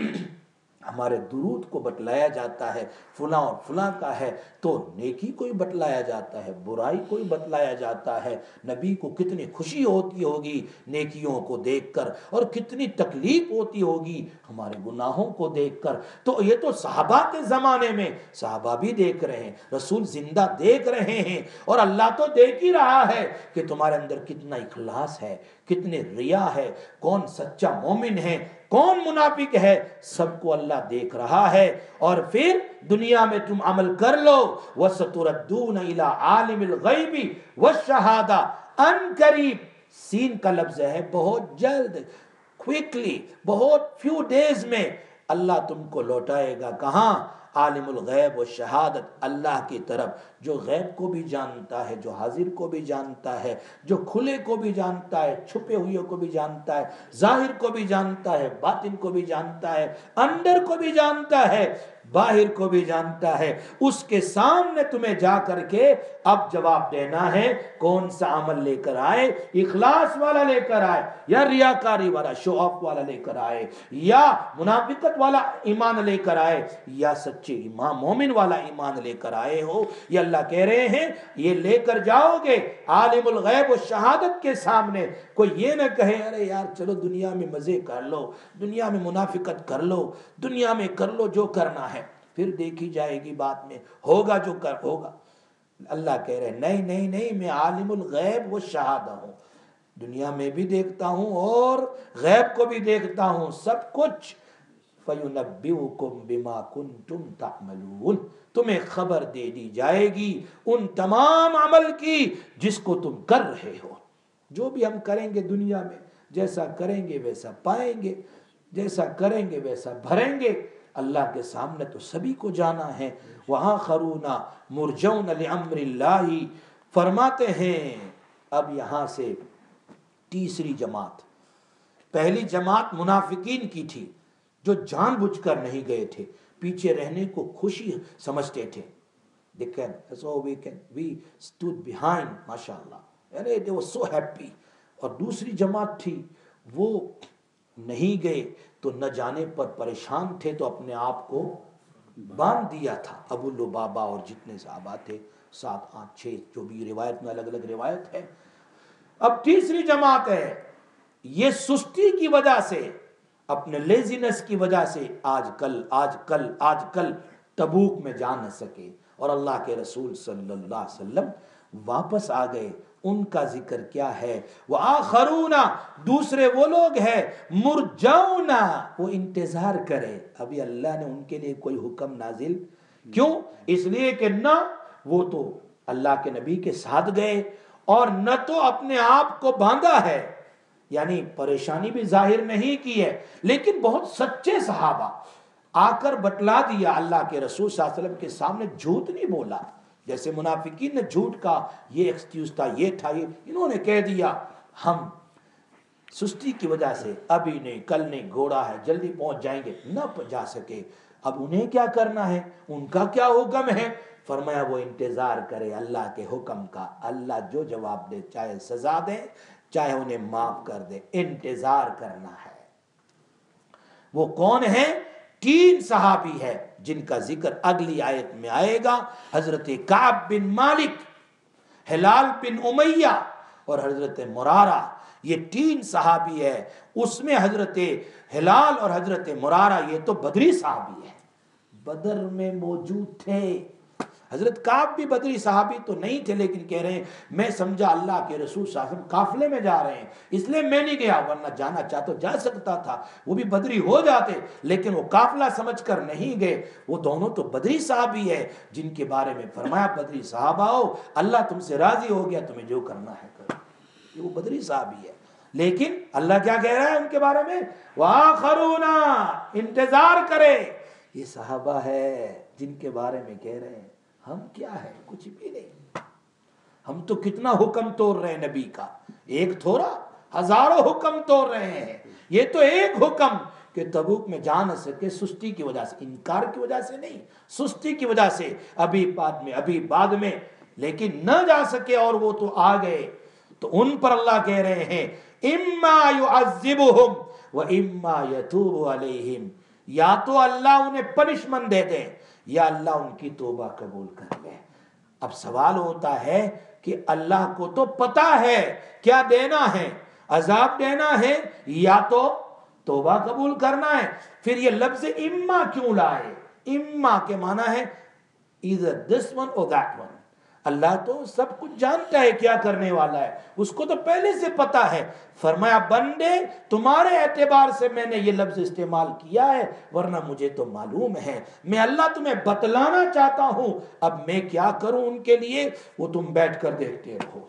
हमारे दुरूद को बतलाया जाता है, फुला और फुला का है, तो नेकी कोई बतलाया जाता है, बुराई कोई बतलाया जाता है। नबी को कितनी खुशी होती होगी नेकियों को देखकर, और कितनी तकलीफ होती होगी हमारे गुनाहों को देखकर। तो ये तो सहाबा के ज़माने में सहाबा भी देख रहे हैं, रसूल जिंदा देख रहे हैं, और अल्लाह तो देख ही रहा है कि तुम्हारे अंदर कितना इखलास है, कितने रिया है, कौन सच्चा मोमिन है, कौन मुनाफिक है, सबको अल्लाह देख रहा है। और फिर दुनिया में तुम अमल कर लो, वसतुरद्दून इला आलिमिल गैबी वश्शहादा, अन करीब, सीन का लफ्ज है बहुत जल्द, क्विकली, बहुत फ्यू डेज में अल्लाह तुमको लौटाएगा। कहाँ? आलिमुल गैब व शहादत, अल्लाह की तरफ, जो गैब को भी जानता है, जो हाजिर को भी जानता है, जो खुले को भी जानता है, छुपे हुए को भी जानता है, जाहिर को भी जानता है, बातिन को भी जानता है, अंदर को भी जानता है, बाहिर को भी जानता है। उसके सामने तुम्हें जा करके अब जवाब देना है, कौन सा अमल लेकर आए, इखलास वाला लेकर आए या रियाकारी वाला, शो ऑफ वाला लेकर आए, या मुनाफिकत वाला ईमान लेकर आए, या सच्चे ईमान मोमिन वाला ईमान लेकर आए हो। ये अल्लाह कह रहे हैं, ये लेकर जाओगे आलिमुल गैब व शहादत के सामने। कोई ये ना कहे अरे यार चलो दुनिया में मजे कर लो, दुनिया में मुनाफिकत कर लो, दुनिया में कर लो जो करना है, फिर देखी जाएगी बाद में, होगा जो कर होगा। अल्लाह कह रहे नहीं नहीं नहीं, मैं आलिमुल गैब व शहादा हूँ, दुनिया में भी देखता हूँ और गैब को भी देखता हूँ, सब कुछ। फयुनब्बिउकुम बिमा कुंतुम तअमलून, तुम्हें खबर दे दी जाएगी उन तमाम अमल की जिसको तुम कर रहे हो। जो भी हम करेंगे दुनिया में, जैसा करेंगे वैसा पाएंगे, जैसा करेंगे वैसा भरेंगे। अल्लाह के सामने तो सभी को जाना है। वहाँ खरूना मुरजौन लिअम्रिल्लाही, फरमाते हैं اب یہاں سے تیسری جماعت. پہلی جماعت منافقین کی تھی جو جان بوجھ کر نہیں گئے تھے, پیچھے رہنے کو خوشی سمجھتے تھے. we stood behind, ماشاءاللہ, they were so happy. اور دوسری جماعت تھی وہ نہیں گئے تو نہ جانے پر پریشان تھے, تو اپنے آپ کو باندھ دیا تھا. ابو لبابہ اور جتنے صحابہ تھے 7 8 6 جو بھی روایت میں الگ الگ روایت ہے. اب تیسری جماعت ہے, یہ سستی کی وجہ سے, اپنے لیزینس کی وجہ سے آج کل تبوک میں جا نہ سکے, اور اللہ کے رسول صلی اللہ علیہ وسلم واپس آ گئے. ان کا ذکر کیا ہے؟ وآخرون, دوسرے وہ لوگ ہیں مرجونا, وہ انتظار کرے, ابھی اللہ نے ان کے لیے کوئی حکم نازل. کیوں؟ اس لیے کہ نہ وہ تو اللہ کے نبی کے ساتھ گئے اور نہ تو اپنے آپ کو باندھا ہے, یعنی پریشانی بھی ظاہر نہیں کی ہے, لیکن بہت سچے صحابہ آ کر بتلا دیا اللہ کے رسول صلی اللہ علیہ وسلم کے سامنے, جھوٹ نہیں بولا. جیسے منافقین نے جھوٹ کا یہ ایکسکیوز تھا, یہ تھا, یہ انہوں نے کہہ دیا ہم سستی کی وجہ سے ابھی نہیں, کل نہیں, گھوڑا ہے جلدی پہنچ جائیں گے, نہ جا سکے. اب انہیں کیا کرنا ہے, ان کا کیا حکم ہے؟ فرمایا وہ انتظار کرے اللہ کے حکم کا. اللہ جو جواب دے, چاہے سزا دے چاہے انہیں معاف کر دے, انتظار کرنا ہے. وہ کون ہے؟ 3 صحابی ہے جن کا ذکر اگلی آیت میں آئے گا. حضرت کعب بن مالک, ہلال بن امیہ اور حضرت مرارہ. یہ 3 صحابی ہے. اس میں حضرت ہلال اور حضرت مرارہ یہ تو بدری صحابی ہے, بدر میں موجود تھے. حضرت کعب بھی بدری صحابی تو نہیں تھے, لیکن کہہ رہے ہیں میں سمجھا اللہ کے رسول صلی اللہ علیہ وسلم قافلے میں جا رہے ہیں اس لیے میں نہیں گیا, ورنہ جانا چاہتا جا سکتا تھا, وہ بھی بدری ہو جاتے, لیکن وہ قافلہ سمجھ کر نہیں گئے. وہ دونوں تو بدری صحابی ہے جن کے بارے میں فرمایا بدری صحابہ ہو, اللہ تم سے راضی ہو گیا, تمہیں جو کرنا ہے کرو. یہ وہ بدری صحابی ہے. لیکن اللہ کیا کہہ رہا ہے ان کے بارے میں؟ وآخرون, انتظار کرے. یہ صحابہ ہے جن کے بارے میں کہہ رہے ہیں ہم کیا ہے, کچھ بھی نہیں, ہم تو کتنا حکم توڑ رہے ہیں نبی کا, ایک تھوڑا ہزاروں حکم توڑ رہے ہیں. یہ تو ایک حکم کہ تبوک میں جا نہ سکے سستی کی وجہ سے, انکار کی وجہ سے نہیں, سستی کی وجہ سے, ابھی بعد میں, لیکن نہ جا سکے اور وہ تو آ گئے. تو ان پر اللہ کہہ رہے ہیں اما يعذبهم واما يتوب عليهم, یا تو اللہ انہیں پنشمنٹ دے دے یا اللہ ان کی توبہ قبول کر لے. اب سوال ہوتا ہے کہ اللہ کو تو پتا ہے کیا دینا ہے, عذاب دینا ہے یا تو توبہ قبول کرنا ہے. پھر یہ لفظ اما کیوں لائے؟ اما کے معنی ہے either this one or that one. اللہ تو سب کچھ جانتا ہے کیا کرنے والا ہے, اس کو تو پہلے سے پتا ہے. فرمایا بندے تمہارے اعتبار سے میں نے یہ لفظ استعمال کیا ہے, ورنہ مجھے تو معلوم ہے, میں اللہ تمہیں بتلانا چاہتا ہوں. اب میں کیا کروں ان کے لیے وہ تم بیٹھ کر دیکھتے رہو.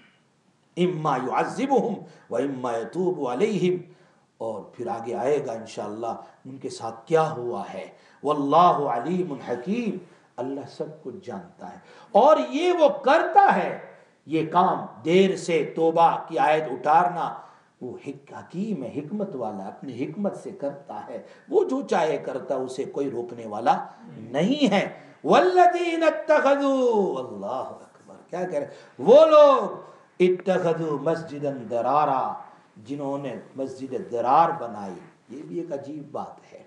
اما يعذبهم واما يتوب عليهم, اور پھر آگے آئے گا انشاءاللہ ان کے ساتھ کیا ہوا ہے. واللہ علیم حکیم, اللہ سب کچھ جانتا ہے اور یہ وہ کرتا ہے. یہ کام دیر سے توبہ کی آیت اتارنا, وہ حکیم ہے, حکمت والا, اپنی حکمت سے کرتا ہے, وہ جو چاہے کرتا, اسے کوئی روکنے والا نہیں ہے. والذین اتخذوا, اللہ اکبر, کیا کہہ رہے, وہ لوگ اتخذوا مسجدا ضرارا, جنہوں نے مسجد ضرار بنائی. یہ بھی ایک عجیب بات ہے.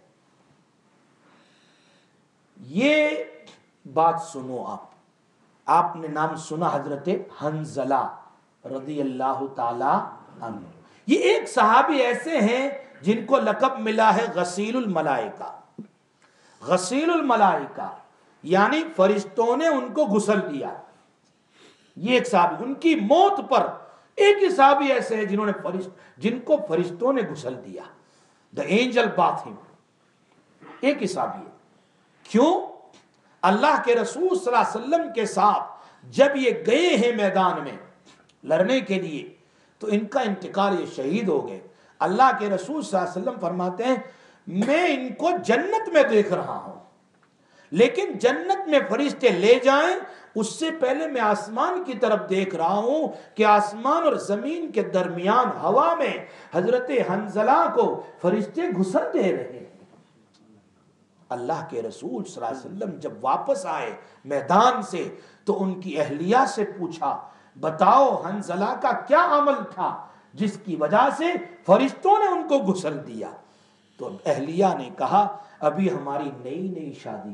یہ بات سنو, آپ نے نام سنا حضرت حنظلہ رضی اللہ تعالی عنہ. یہ ایک صحابی ایسے ہیں جن کو لقب ملا ہے غسیل الملائکہ. غسیل الملائکہ یعنی فرشتوں نے ان کو غسل دیا. یہ ایک صحابی, ان کی موت پر ایک ہی صحابی ایسے ہیں جن کو فرشتوں نے غسل دیا. the angel bathed him. ایک ہی صحابی ہے. کیوں؟ اللہ کے رسول صلی اللہ علیہ وسلم کے ساتھ جب یہ گئے ہیں میدان میں لڑنے کے لیے, تو ان کا انتقال, یہ شہید ہو گئے. اللہ کے رسول صلی اللہ علیہ وسلم فرماتے ہیں میں ان کو جنت میں دیکھ رہا ہوں, لیکن جنت میں فرشتے لے جائیں اس سے پہلے میں آسمان کی طرف دیکھ رہا ہوں کہ آسمان اور زمین کے درمیان ہوا میں حضرت حنظلہ کو فرشتے غسل دے رہے ہیں۔ اللہ کے رسول صلی اللہ علیہ وسلم جب واپس آئے میدان سے تو ان کی اہلیہ سے پوچھا بتاؤ حنظلہ کا کیا عمل تھا جس کی وجہ سے فرشتوں نے ان کو غسل دیا؟ تو اہلیہ نے کہا ابھی ہماری نئی شادی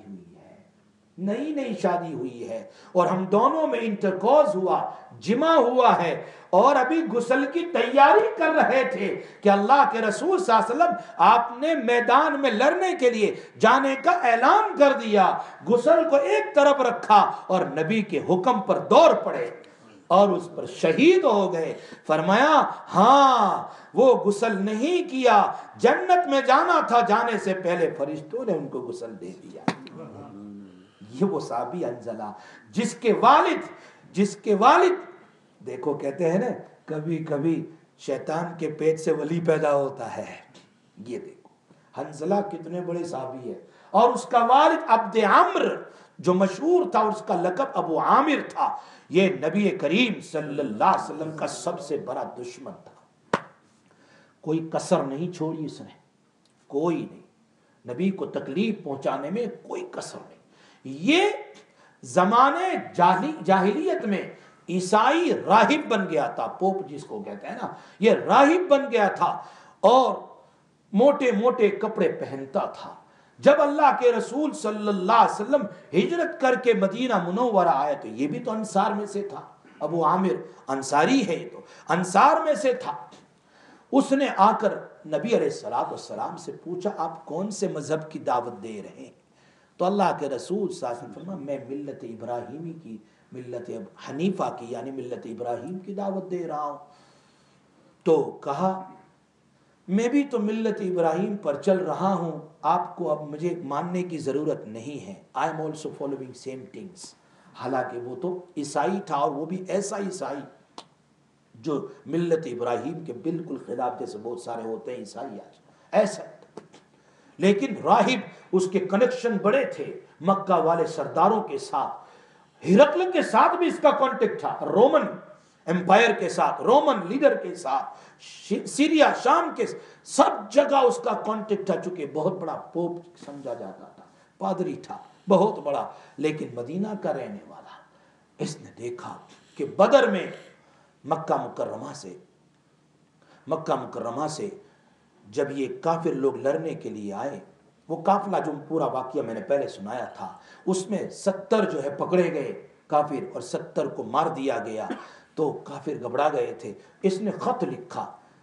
ہوئی ہے اور ہم دونوں میں انٹرکورس ہوا، جمع ہوا ہے اور ابھی غسل کی تیاری کر رہے تھے کہ اللہ کے رسول صلی اللہ علیہ وسلم آپ نے میدان میں لڑنے کے لیے جانے کا اعلان کر دیا، غسل کو ایک طرف رکھا اور نبی کے حکم پر دوڑ پڑے اور اس پر شہید ہو گئے۔ فرمایا ہاں وہ غسل نہیں کیا، جنت میں جانا تھا، جانے سے پہلے فرشتوں نے ان کو غسل دے دیا۔ یہ وہ صحابی حنظلہ جس کے والد دیکھو کہتے ہیں نا کبھی کبھی شیطان کے پیٹ سے ولی پیدا ہوتا ہے، یہ دیکھو حنظلہ کتنے بڑے صحابی ہے، اور اس کا والد عبد عمرو جو مشہور تھا، اس کا لقب ابو عامر تھا، یہ نبی کریم صلی اللہ علیہ وسلم کا سب سے بڑا دشمن تھا، کوئی کسر نہیں چھوڑی اس نے، کوئی نہیں، نبی کو تکلیف پہنچانے میں کوئی کسر نہیں۔ یہ زمانے جاہلیت میں عیسائی راہب بن گیا تھا، پوپ جس کو کہتے ہیں نا، یہ راہب بن گیا تھا اور موٹے موٹے کپڑے پہنتا تھا۔ جب اللہ کے رسول صلی اللہ علیہ وسلم ہجرت کر کے مدینہ منورہ آئے تو یہ بھی تو انصار میں سے تھا، ابو عامر انصاری ہے، یہ تو انصار میں سے تھا۔ اس نے آ کر نبی علیہ السلام سے پوچھا آپ کون سے مذہب کی دعوت دے رہے ہیں؟ تو اللہ کے رسول صلی اللہ علیہ وسلم فرمایا میں ملت ابراہیمی کی، ملت حنیفہ کی یعنی ملت ابراہیم کی دعوت دے رہا ہوں۔ تو کہا میں بھی تو ملت ابراہیم پر چل رہا ہوں، آپ کو اب مجھے ماننے کی ضرورت نہیں ہے، I am also following same things۔ حالانکہ وہ تو عیسائی تھا، اور وہ بھی ایسا عیسائی جو ملت ابراہیم کے بالکل خلاف، جیسے بہت سارے ہوتے ہیں عیسائی آج ایسا، لیکن راہب اس کے کنیکشن بڑے تھے مکہ والے سرداروں کے ساتھ، ہرقل کے ساتھ بھی اس کا کانٹیکٹ تھا، رومن امپائر کے ساتھ، رومن لیڈر کے ساتھ، سیریا شام کے سب جگہ اس کا کانٹیکٹ تھا، چونکہ بہت بڑا پوپ سمجھا جاتا تھا، پادری تھا بہت بڑا، لیکن مدینہ کا رہنے والا۔ اس نے دیکھا کہ بدر میں مکہ مکرمہ سے جب یہ کافر لوگ لڑنے کے لیے آئے، وہ قافلہ جو پورا واقعہ میں نے پہلے سنایا تھا، اس میں 70 جو ہے پکڑے گئے کافر اور 70 کو مار دیا گیا، تو کافر گھبرا گئے تھے۔ اس نے خط لکھا،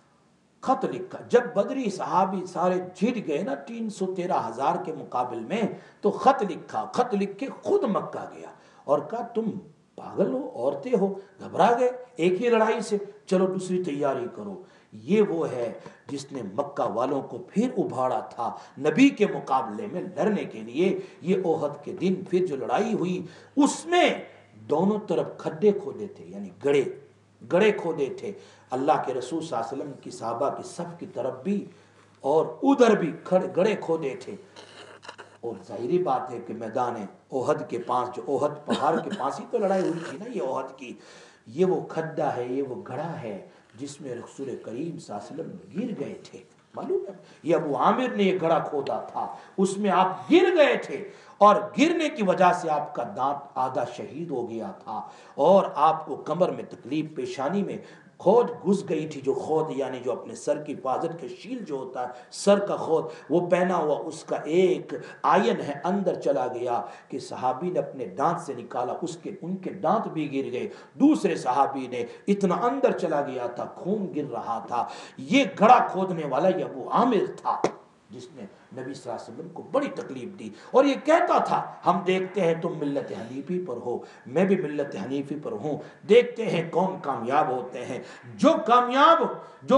جب بدری صحابی سارے جھٹ گئے نا 313,000 کے مقابل میں، تو خط لکھ کے خود مکہ گیا اور کہا تم پاگل ہو، عورتیں ہو، گھبرا گئے ایک ہی لڑائی سے، چلو دوسری تیاری کرو۔ یہ وہ ہے جس نے مکہ والوں کو پھر ابھاڑا تھا نبی کے مقابلے میں لڑنے کے لیے۔ یہ احد کے دن پھر جو لڑائی ہوئی، اس میں دونوں طرف کھڈے کھودے تھے، یعنی گڑے کھودے تھے، اللہ کے رسول صلی اللہ علیہ وسلم کی صحابہ کی صف کی طرف بھی اور ادھر بھی گڑے کھودے تھے۔ اور ظاہری بات ہے کہ میدان احد کے پاس، جو احد پہاڑ کے پاس ہی تو لڑائی ہوئی تھی نا، یہ احد کی، یہ وہ کھڈا ہے، یہ وہ گڑھا ہے جس میں رسول کریم صلی اللہ علیہ وسلم گر گئے تھے۔ معلوم ہے یہ ابو عامر نے یہ گڑھا کھودا تھا، اس میں آپ گر گئے تھے، اور گرنے کی وجہ سے آپ کا دانت آدھا شہید ہو گیا تھا، اور آپ کو کمر میں تکلیف، پیشانی میں کھود گھس گئی تھی، جو خود یعنی جو اپنے سر کی حفاظت کا شیل جو ہوتا ہے، سر کا خود وہ پہنا ہوا، اس کا ایک آئین ہے اندر چلا گیا کہ صحابی نے اپنے دانت سے نکالا، ان کے دانت بھی گر گئے، دوسرے صحابی نے اتنا اندر چلا گیا تھا، خون گر رہا تھا۔ یہ گڑھا کھودنے والا یہ ابو عامر تھا جس نے نبی صلی اللہ علیہ وسلم کو بڑی تکلیف دی، اور یہ کہتا تھا ہم دیکھتے ہیں تم ملت حنیفی پر ہو، میں بھی ملت حنیفی پر ہوں، دیکھتے ہیں کون کامیاب ہوتے ہیں، جو کامیاب، جو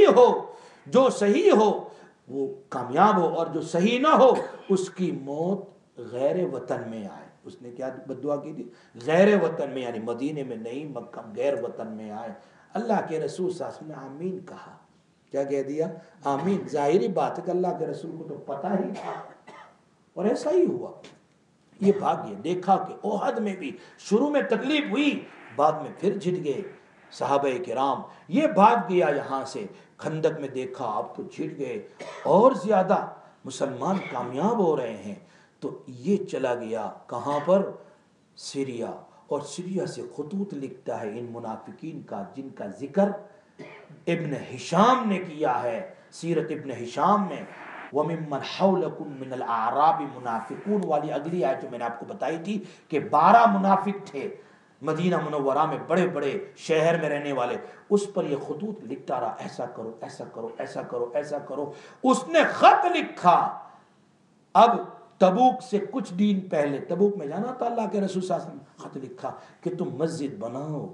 صحیح ہو وہ کامیاب ہو، اور جو صحیح نہ ہو اس کی موت غیر وطن میں آئے۔ اس نے کیا بددعا کی تھی؟ غیر وطن میں، یعنی مدینے میں نہیں، مکہ غیر وطن میں آئے۔ اللہ کے رسول صلی اللہ علیہ وسلم نے آمین کہا، کیا کہہ دیا؟ آمین۔ ظاہری بات ہے کہ اللہ کے رسول کو تو پتہ ہی تھا، اور ایسا ہی ہوا۔ یہ بھاگ گئے. دیکھا کہ احد میں بھی شروع میں تکلیف ہوئی، بعد میں پھر جھٹ گئے صحابہ کرام. یہ بھاگ گیا یہاں سے. خندق میں دیکھا اب تو جھٹ گئے، اور زیادہ مسلمان کامیاب ہو رہے ہیں. تو یہ چلا گیا کہاں پر؟ سیریا. اور سیریا سے خطوط لکھتا ہے ان منافقین کا، جن کا ذکر ابن ہشام نے کیا ہے سیرت ابن ہشام میں. وَمِمَّنْ حَوْلَكُمْ مِنَ الْأَعْرَابِ مُنَافِقُونَ والی اگلی آیت جو میں نے آپ کو بتائی تھی کہ 12 منافق تھے مدینہ منورہ میں، بڑے بڑے شہر میں رہنے والے. اس پر یہ خطوط لکھتا رہا، ایسا کرو ایسا کرو ایسا کرو ایسا کرو. اس نے خط لکھا. اب تبوک سے کچھ دن پہلے، تبوک میں جانا تھا، اللہ کے رسول صلی اللہ علیہ وسلم خط لکھا کہ تم مسجد بناؤ،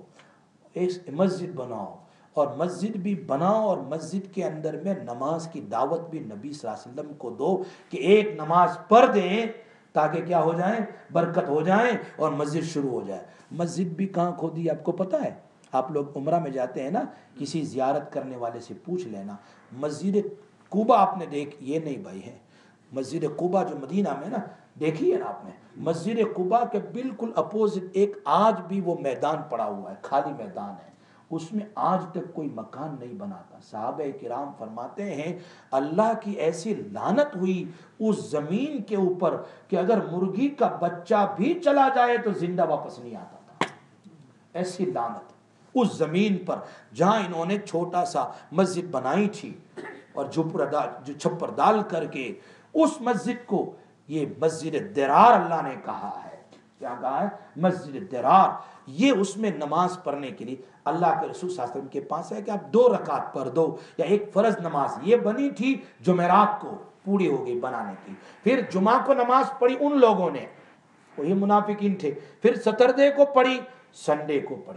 مسجد بناؤ، اور مسجد بھی بناؤ، اور مسجد کے اندر میں نماز کی دعوت بھی نبی صلی اللہ علیہ وسلم کو دو کہ ایک نماز پڑھ دیں تاکہ کیا ہو جائیں؟ برکت ہو جائیں اور مسجد شروع ہو جائے. مسجد بھی کہاں کھودی آپ کو پتہ ہے؟ آپ لوگ عمرہ میں جاتے ہیں نا، کسی زیارت کرنے والے سے پوچھ لینا. مسجد قباء آپ نے دیکھ، یہ نہیں بھائی ہے مسجد قباء جو مدینہ میں نا، دیکھی ہے نا آپ نے؟ مسجد قباء کے بالکل اپوزٹ ایک آج بھی وہ میدان پڑا ہوا ہے، خالی میدان ہے، اس میں آج تک کوئی مکان نہیں بنا تھا. صحابہ کرام فرماتے ہیں اللہ کی ایسی لعنت ہوئی اس زمین کے اوپر کہ اگر مرغی کا بچہ بھی چلا جائے تو زندہ واپس نہیں آتا تھا. ایسی لعنت اس زمین پر جہاں انہوں نے چھوٹا سا مسجد بنائی تھی، اور جو چھپر ڈال کر کے اس مسجد کو یہ مسجد درار اللہ نے کہا ہے. کیا کہا ہے؟ مسجد درار. یہ اس میں نماز پڑھنے کے لیے اللہ کے رسول صلی اللہ علیہ وسلم کے پاس ہے کہ آپ 2 رکعت پڑھ دو، یا ایک فرض نماز. یہ بنی تھی جمعرات کو، پوری ہو گئی بنانے کی. پھر جمعہ کو نماز پڑھی ان لوگوں نے، وہی منافقین تھے. پھر سیٹرڈے کو پڑھی، سنڈے کو پڑھی،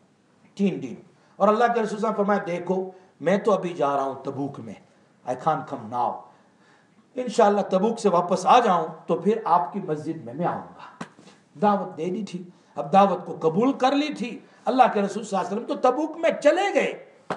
3 دن. اور اللہ کے رسول صلی اللہ علیہ وسلم فرمایا دیکھو میں تو ابھی جا رہا ہوں تبوک میں، I can't come now، انشاءاللہ تبوک سے واپس آ جاؤں تو پھر آپ کی مسجد میں آؤں گا. دعوت دے دی تھی، اب دعوت کو قبول کر لی تھی. اللہ کے رسول صلی اللہ علیہ وسلم تو تبوک میں چلے گئے.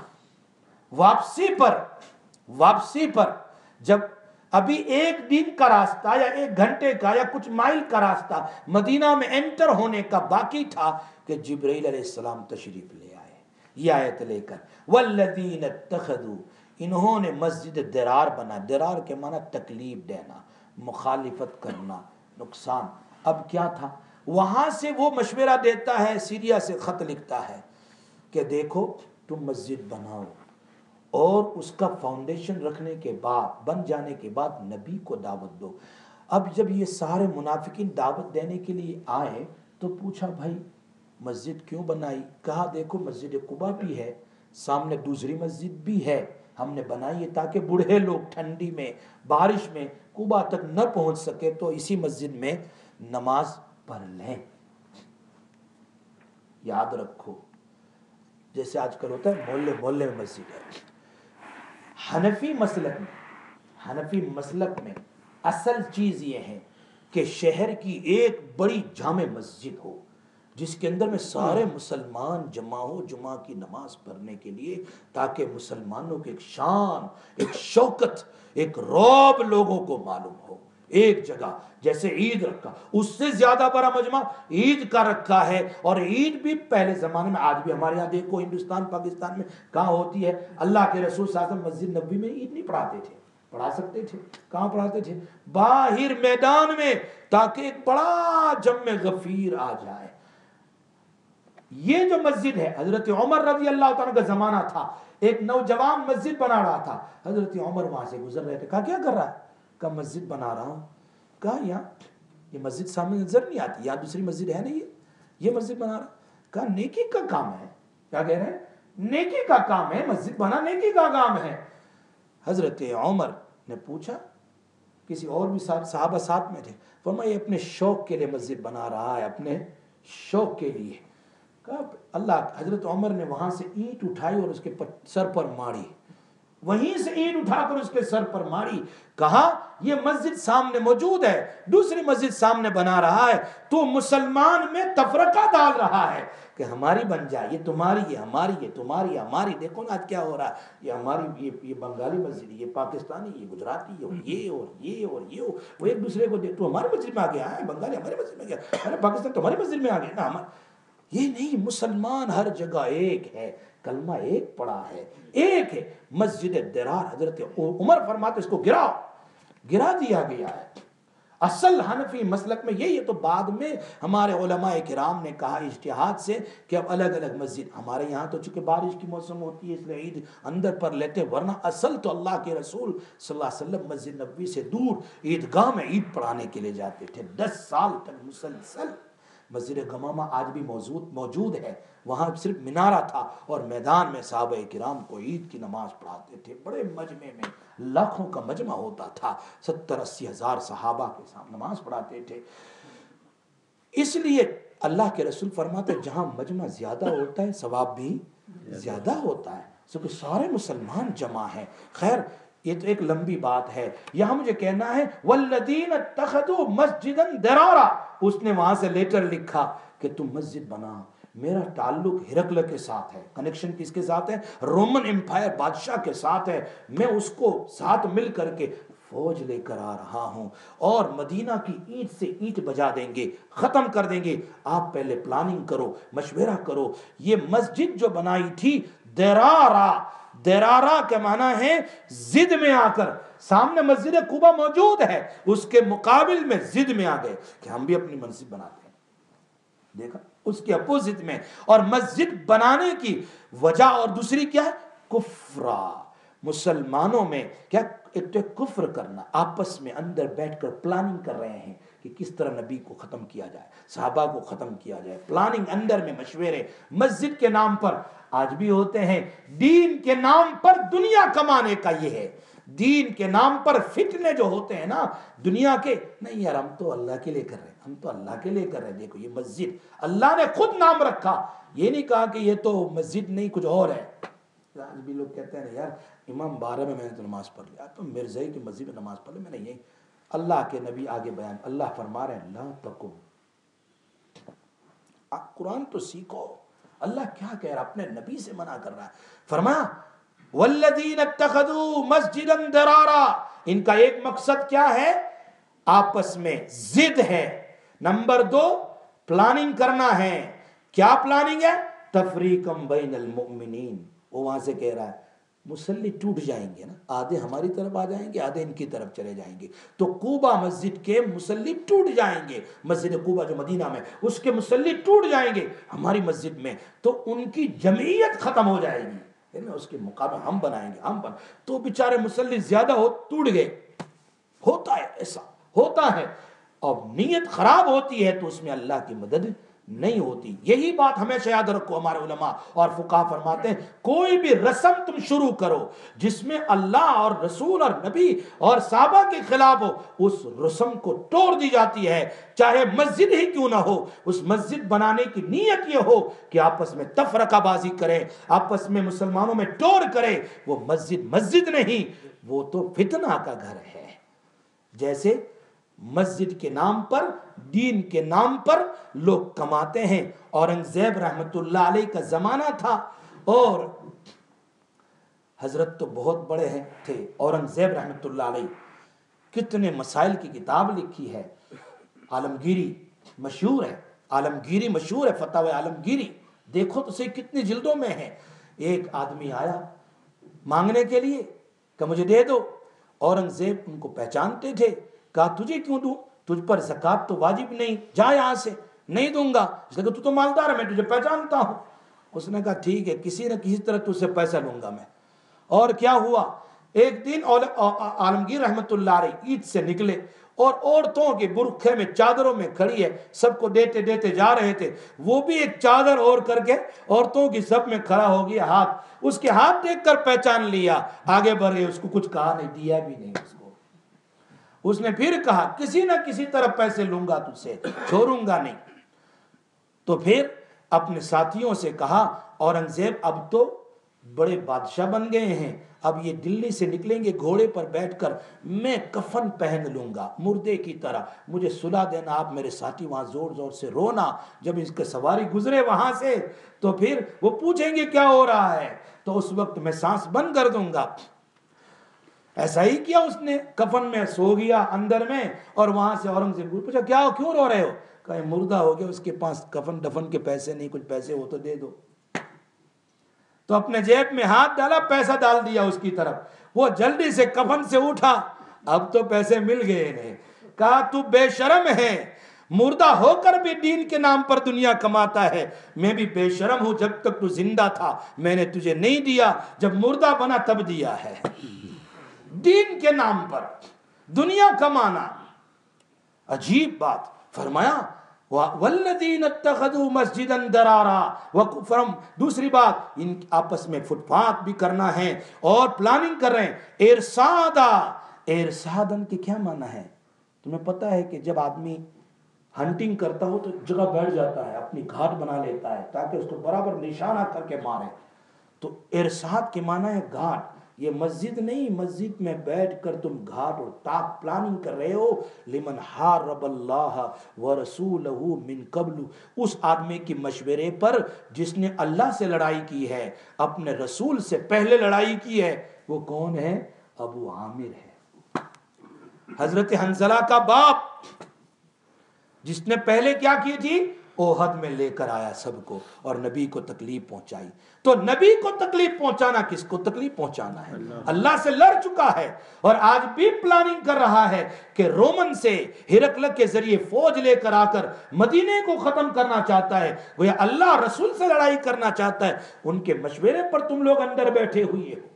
واپسی پر جب ابھی 1 دن کا راستہ یا 1 گھنٹے کا یا کچھ مائل کا راستہ مدینہ میں انٹر ہونے کا باقی تھا کہ جبرائیل علیہ السلام تشریف لے آئے یہ آیت لے کر. والذین اتخذوا، انہوں نے مسجد درار بنا. درار کے معنی تکلیف دینا، مخالفت کرنا، نقصان. اب کیا تھا؟ وہاں سے وہ مشورہ دیتا ہے، سیریا سے خط لکھتا ہے کہ دیکھو تم مسجد بناؤ، اور اس کا فاؤنڈیشن رکھنے کے بعد، بن جانے کے بعد نبی کو دعوت دو. اب جب یہ سارے منافقین دعوت دینے کے لیے آئے تو پوچھا بھائی مسجد کیوں بنائی؟ کہا دیکھو مسجد قباء بھی ہے، سامنے دوسری مسجد بھی ہے، ہم نے بنائی ہے تاکہ بوڑھے لوگ ٹھنڈی میں بارش میں قباء تک نہ پہنچ سکے تو اسی مسجد میں نماز پڑھ لیں. یاد رکھو جیسے آج کل ہوتا ہے محلے میں مسجد ہے. حنفی مسلک میں اصل چیز یہ ہے کہ شہر کی ایک بڑی جامع مسجد ہو جس کے اندر میں سارے مسلمان جمع ہو جمعہ کی نماز پڑھنے کے لیے، تاکہ مسلمانوں کی ایک شان، ایک شوکت، ایک رعب لوگوں کو معلوم ہو. ایک جگہ جیسے عید رکھا، اس سے زیادہ بڑا مجمع عید کا رکھا ہے. اور عید بھی پہلے زمانے میں، آج بھی ہمارے یہاں دیکھو ہندوستان پاکستان میں کہاں ہوتی ہے. اللہ کے رسول صلی اللہ علیہ وسلم مسجد نبوی میں عید نہیں پڑھاتے تھے، پڑھا سکتے تھے، کہاں پڑھاتے تھے؟ باہر میدان میں، تاکہ ایک بڑا جمع غفیر آ جائے. یہ جو مسجد ہے حضرت عمر رضی اللہ تعالیٰ کا زمانہ تھا، ایک نوجوان مسجد بنا رہا تھا. حضرت عمر وہاں سے گزر رہے تھے. کہا کیا کر رہا ہے؟ کہا مسجد بنا رہا ہوں. کہا یہاں یہ مسجد سامنے نظر نہیں آتی، یہاں دوسری مسجد ہے نہیں، یہ مسجد بنا رہا. کہا نیکی کا کام ہے. کیا کہہ رہے ہیں؟ نیکی کا کام ہے، مسجد بنا نیکی کا کام ہے. حضرت عمر نے پوچھا، کسی اور بھی صحابہ ساتھ میں تھے، فرمایا یہ اپنے شوق کے لیے مسجد بنا رہا ہے، اپنے شوق کے لیے. کہا اللہ. حضرت عمر نے وہاں سے اینٹ اٹھائی اور اس کے سر پر ماری. वहीं से ईंट उठाकर उसके सर पर मारी, कहा ये मस्जिद सामने मौजूद है, दूसरी मस्जिद सामने बना रहा है, तो मुसलमान में तफरका डाल रहा है कि हमारी बन जाए, ये तुम्हारी, ये हमारी, ये तुम्हारी, हमारी। देखो ना आज क्या हो रहा है, ये हमारी, ये बंगाली मस्जिद, ये पाकिस्तानी, ये गुजराती, और ये और ये और ये, वो एक दूसरे को तू हमारी मस्जिद में आ गया है, बंगाली हमारी मस्जिद में गया, अरे पाकिस्तान तुम्हारी मस्जिद में आ गया ना, हमारे। ये नहीं, मुसलमान हर जगह एक है, कलमा एक पड़ा है, एक है। मस्जिद दिरार हजरत उमर फरमाते इसको गिरा दिया गया है। असल हनफी मसलक में यही है। तो बाद में हमारे उलमाए किराम ने कहा इज्तिहाद से कि अब अलग अलग मस्जिद, हमारे यहाँ तो चूंकि बारिश की मौसम होती है इसलिए ईद अंदर पर लेते, वरना असल तो अल्लाह के रसूल सल्लल्लाहु अलैहि वसल्लम मस्जिद नबवी से दूर ईदगाह में ईद पढ़ाने के लिए जाते थे 10 साल तक मुसलसल। मस्जिद गमामा आज भी मौजूद है, वहाँ सिर्फ मिनारा था और मैदान में सहाबा किराम को ईद की नमाज पढ़ाते थे। बड़े मजमे में लाखों का मजमा होता था, 70-80 हज़ार सहाबा के सामने नमाज पढ़ाते थे। इसलिए अल्लाह के रसूल फरमाते जहाँ मजमा ज्यादा होता है सवाब भी ज्यादा होता है, क्योंकि सारे मुसलमान जमा हैं। खैर ये तो एक लंबी बात है, यहाँ मुझे कहना है वल्लदीन तखदू मस्जिदन दरारा, उसने वहां से लेटर लिखा कि तुम मस्जिद बना, मेरा ताल्लुक हिरकल के साथ है, कनेक्शन किसके साथ है, रोमन एम्पायर बादशाह के साथ है, मैं उसको साथ मिल करके फौज लेकर आ रहा हूं और मदीना की ईंट से ईंट बजा देंगे, खत्म कर देंगे, आप पहले प्लानिंग करो, मशवरा करो। ये मस्जिद जो बनाई थी दरारा के माना है जिद में आकर, सामने मस्जिद कुबा मौजूद है, उसके मुकाबिल में जिद में आ गए कि हम भी अपनी मस्जिद बनाते हैं। देखा उसके अपोजिट में। और मस्जिद बनाने की वजह और दूसरी क्या है, कुफ्रा, मुसलमानों में क्या एक तो कुफ्र करना, आपस में अंदर बैठकर प्लानिंग कर रहे हैं कि किस तरह नबी को खत्म किया जाए, सहाबा को खत्म किया जाए, प्लानिंग अंदर में मशवरे मस्जिद के नाम पर आज भी होते हैं। दीन के नाम पर दुनिया कमाने का ये है, दीन के नाम पर फितने जो होते हैं ना दुनिया के, नहीं यार हम तो अल्लाह के लिए कर रहे हैं, हम तो अल्लाह के लिए कर रहे हैं। देखो ये मस्जिद अल्लाह ने खुद नाम रखा, ये नहीं कहा कि ये तो मस्जिद नहीं कुछ और है। आज भी लोग कहते हैं यार इमाम 12 में मैंने तो नमाज पढ़ लिया, तो मिर्ज़ाई की मस्जिद में नमाज पढ़ ली मैंने, यही अल्लाह के नबी आगे बयान, अल्लाह फरमा रहे हैं ला तकुम, कुरान तो सीखो। अल्लाह क्या कह रहा है, अपने नबी से मना कर रहा है। फरमाया वल्लदीन इत्तखदू मस्जिदन दरारा, इनका एक मकसद क्या है, आपस में जिद है। नंबर 2 प्लानिंग करना है। क्या प्लानिंग है, तफरीकम बैनल मुमिनीन। वो वहां से कह रहा है मुसल्ली टूट जाएंगे ना, आधे हमारी तरफ आ जाएंगे, आधे इनकी तरफ चले जाएंगे, तो कूबा मस्जिद के मुसल्ली टूट जाएंगे, मस्जिद कूबा जो मदीना में उसके मुसल्ली टूट जाएंगे हमारी मस्जिद में, तो उनकी जमीयत खत्म हो जाएगी, उसके मुकाबले हम बनाएंगे, तो बेचारे मुसल्ली ज्यादा हो टूट गए, होता है ऐसा होता है। अब नीयत खराब होती है तो उसमें अल्लाह की मदद नहीं होती। यही बात हमेशा याद रखो, हमारे उलमा और फुकाहा फरमाते हैं कोई भी रस्म तुम शुरू करो जिसमें अल्लाह और रसूल और नबी और साहबा के खिलाफ हो, उस रस्म को तोड़ दी जाती है, चाहे मस्जिद ही क्यों ना हो। उस मस्जिद बनाने की नीयत ये हो कि आपस में तफरकाबाजी करे, आपस में मुसलमानों में टोर करे, वो मस्जिद मस्जिद नहीं, वो तो फितना का घर है। जैसे मस्जिद के नाम पर, दीन के नाम पर लोग कमाते हैं। औरंगजेब रहमतुल्लाह अलैह का जमाना था और हजरत तो बहुत बड़े हैं थे, औरंगजेब रहमतुल्लाह अलैह कितने मसाइल की किताब लिखी है, आलमगीरी मशहूर है, आलमगीरी मशहूर है, फतवा आलमगीरी, देखो तो सही कितनी जिल्दों में है। एक आदमी आया मांगने के लिए कि मुझे दे दो, औरंगजेब उनको पहचानते थे, कहा तुझे क्यों दूं, तुझ पर ज़कात तो वाजिब नहीं, जा यहां से, नहीं दूंगा, इसलिए तू तो मालदार है, मैं तुझे पहचानता हूं। उसने कहा ठीक है, किसी न किसी तरह तुझसे पैसा लूंगा मैं। और क्या हुआ, एक दिन आलमगीर रहमतुल्लाह अलैह ईद से निकले और औरतों के बुरखे में चादरों में खड़ी है, सबको देते देते जा रहे थे, वो भी एक चादर और करके औरतों की सब में खड़ा हो गया, हाथ उसके हाथ देखकर पहचान लिया, आगे बढ़े, उसको कुछ कहा नहीं, दिया भी नहीं उसको। उसने फिर कहा किसी ना किसी तरह पैसे लूंगा तुझसे, छोड़ूंगा नहीं। तो फिर अपने साथियों से कहा औरंगजेब अब तो بڑے بادشاہ بن گئے ہیں، اب یہ دلی سے نکلیں گے گھوڑے پر بیٹھ کر، میں کفن پہن لوں گا مردے کی طرح، مجھے سلا دینا، آپ میرے ساتھی وہاں زور زور سے رونا، جب اس کے سواری گزرے وہاں سے تو پھر وہ پوچھیں گے کیا ہو رہا ہے، تو اس وقت میں سانس بند کر دوں گا۔ ایسا ہی کیا اس نے، کفن میں سو گیا اندر میں، اور وہاں سے اورنگزیب کو پوچھا کیا کیوں رو رہے ہو، کہا مردہ ہو گیا، اس کے پاس کفن دفن کے پیسے نہیں، کچھ پیسے ہو تو دے دو۔ تو اپنے جیب میں ہاتھ ڈالا، پیسہ ڈال دیا اس کی طرف، وہ جلدی سے کفن سے اٹھا، اب تو پیسے مل گئے انہیں۔ کہا تو بے شرم ہے، مردہ ہو کر بھی دین کے نام پر دنیا کماتا ہے، میں بھی بے شرم ہوں، جب تک تو زندہ تھا میں نے تجھے نہیں دیا، جب مردہ بنا تب دیا ہے۔ دین کے نام پر دنیا کمانا، عجیب بات فرمایا والذین اتخذوا مسجدا درارا وکفرا۔ دوسری بات، ان آپس میں فٹ پاتھ بھی کرنا ہے اور پلاننگ کر رہے ہیں۔ ارسادا، ارسادن کے کیا معنی ہے؟ تمہیں پتہ ہے کہ جب آدمی ہنٹنگ کرتا ہو تو جگہ بیٹھ جاتا ہے، اپنی گھاٹ بنا لیتا ہے تاکہ اس کو برابر نشانہ کر کے مارے، تو ارساد کے معنی ہے گھاٹ۔ یہ مسجد نہیں، مسجد میں بیٹھ کر تم گھاٹ اور تاک پلاننگ کر رہے ہو، لمن حارب اللہ ورسولہ من قبل، اس آدمی کی مشورے پر جس نے اللہ سے لڑائی کی ہے، اپنے رسول سے پہلے لڑائی کی ہے۔ وہ کون ہے؟ ابو عامر ہے، حضرت حنظلہ کا باپ، جس نے پہلے کیا کی تھی، احد میں لے کر آیا سب کو اور نبی کو تکلیف پہنچائی۔ تو نبی کو تکلیف پہنچانا، کس کو تکلیف پہنچانا ہے؟ اللہ سے لڑ چکا ہے، اور آج بھی پلاننگ کر رہا ہے کہ رومن سے ہرقل کے ذریعے فوج لے کر آ کر مدینے کو ختم کرنا چاہتا ہے، وہ اللہ رسول سے لڑائی کرنا چاہتا ہے، ان کے مشورے پر تم لوگ اندر بیٹھے ہوئے ہو۔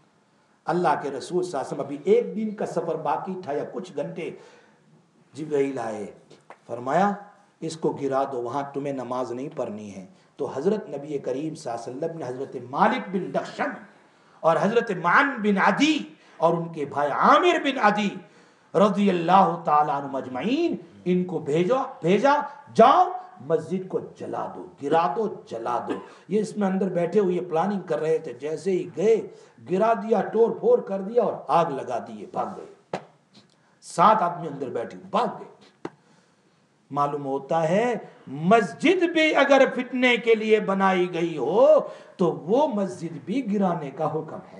اللہ کے رسول صلی اللہ علیہ وسلم ابھی ایک دن کا سفر باقی تھا یا کچھ گھنٹے، جبرائیل آئے، فرمایا اس کو گرا دو، وہاں تمہیں نماز نہیں پڑھنی ہے۔ تو حضرت نبی کریم صلی اللہ علیہ وسلم نے حضرت مالک بن دخشم اور حضرت معن بن عدی اور ان کے بھائی عامر بن عدی رضی اللہ تعالیٰ عنہ مجمعین، ان کو بھیجا جاؤ مسجد کو جلا دو، گرا دو، جلا دو۔ یہ اس میں اندر بیٹھے ہوئے پلاننگ کر رہے تھے، جیسے ہی گئے گرا دیا، توڑ پھوڑ کر دیا اور آگ لگا دیے، بھاگ گئے۔ 7 آدمی اندر بیٹھے بھاگ گئے۔ معلوم ہوتا ہے مسجد بھی اگر فتنے کے لیے بنائی گئی ہو تو وہ مسجد بھی گرانے کا حکم ہے،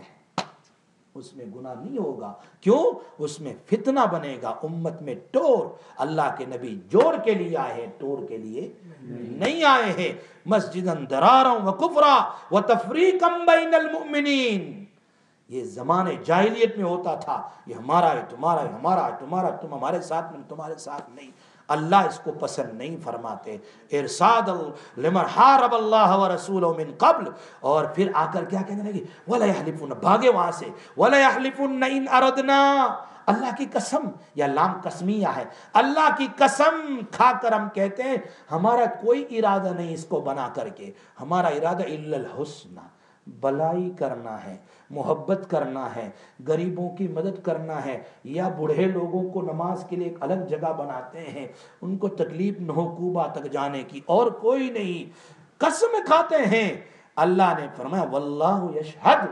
اس میں گناہ نہیں ہوگا۔ کیوں؟ اس میں فتنہ بنے گا، امت میں ٹور۔ اللہ کے نبی جوڑ کے لیے آئے ہیں، ٹور کے لیے نہیں آئے ہیں۔ مسجداً درارا وکفرا وتفریقا بین المؤمنین، یہ زمانے جاہلیت میں ہوتا تھا، یہ ہمارا ہے تمہارا ہے، ہمارا ہے تمہارا، تم ہمارے ساتھ میں تمہارے ساتھ نہیں۔ اللہ اس کو پسند نہیں فرماتے۔ ارساد لمن حارب اللہ ورسولہ من قبل، اور پھر آ کر کیا کہنے لگے، ولا یحلفون، بھاگے وہاں سے، ولا یحلفون ان اردنا، اللہ کی قسم، یا لام قسمیہ ہے، اللہ کی قسم کھا کر ہم کہتے ہیں ہمارا کوئی ارادہ نہیں اس کو بنا کر کے، ہمارا ارادہ الا الحسن، بلائی کرنا ہے، محبت کرنا ہے، غریبوں کی مدد کرنا ہے، یا بوڑھے لوگوں کو نماز کے لیے ایک الگ جگہ بناتے ہیں، ان کو تکلیف نہ ہو کوبا تک جانے کی، اور کوئی نہیں، قسم کھاتے ہیں۔ اللہ نے فرمایا واللہ یشہد،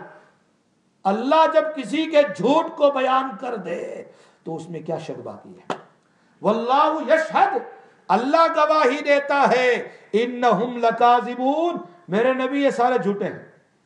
اللہ جب کسی کے جھوٹ کو بیان کر دے تو اس میں کیا شک باقی ہے؟ واللہ یشہد، اللہ گواہی دیتا ہے، انہم لکاذبون، میرے نبی یہ سارے جھوٹے ہیں،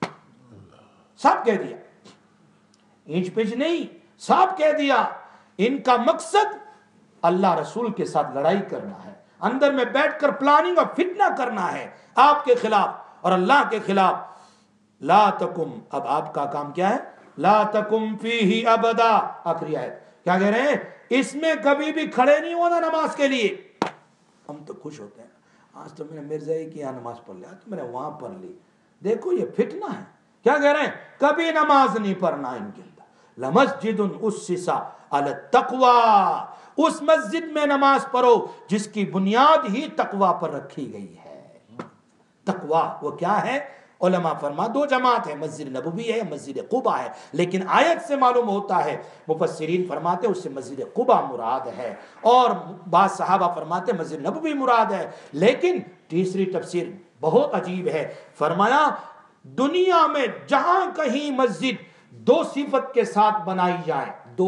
سب کہہ دیا، اینچ پچ نہیں، سب کہہ دیا۔ ان کا مقصد اللہ رسول کے ساتھ لڑائی کرنا ہے، اندر میں بیٹھ کر پلاننگ اور فتنہ کرنا ہے آپ کے خلاف اور اللہ کے خلاف۔ لا تکم، اب آپ کا کام کیا ہے؟ لا تکم فیہ ابدا، آخری آیت کیا کہہ رہے ہیں؟ اس میں کبھی بھی کھڑے نہیں ہونا نماز کے لیے۔ ہم تو خوش ہوتے ہیں، آج تو میں نے مرزائی کی یہاں نماز پڑھ لیا، تو میں نے وہاں پڑھ لی، دیکھو یہ فتنہ ہے۔ کیا کہہ رہے ہیں؟ کبھی نماز نہیں پڑھنا ان کے اندر۔ لمسجد اسس علی التقوی، اس مسجد میں نماز پڑھو جس کی بنیاد ہی تقوی پر رکھی گئی ہے۔ تقوی وہ کیا ہے؟ علماء فرما 2 جماعت ہے، مسجد نبوی ہے، مسجد قباء ہے، لیکن آیت سے معلوم ہوتا ہے، مفسرین فرماتے ہیں اس سے مسجد قباء مراد ہے، اور بعض صحابہ فرماتے ہیں مسجد نبوی مراد ہے، لیکن تیسری تفسیر بہت عجیب ہے، فرمایا دنیا میں جہاں کہیں مسجد دو صفت کے ساتھ بنائی جائے، دو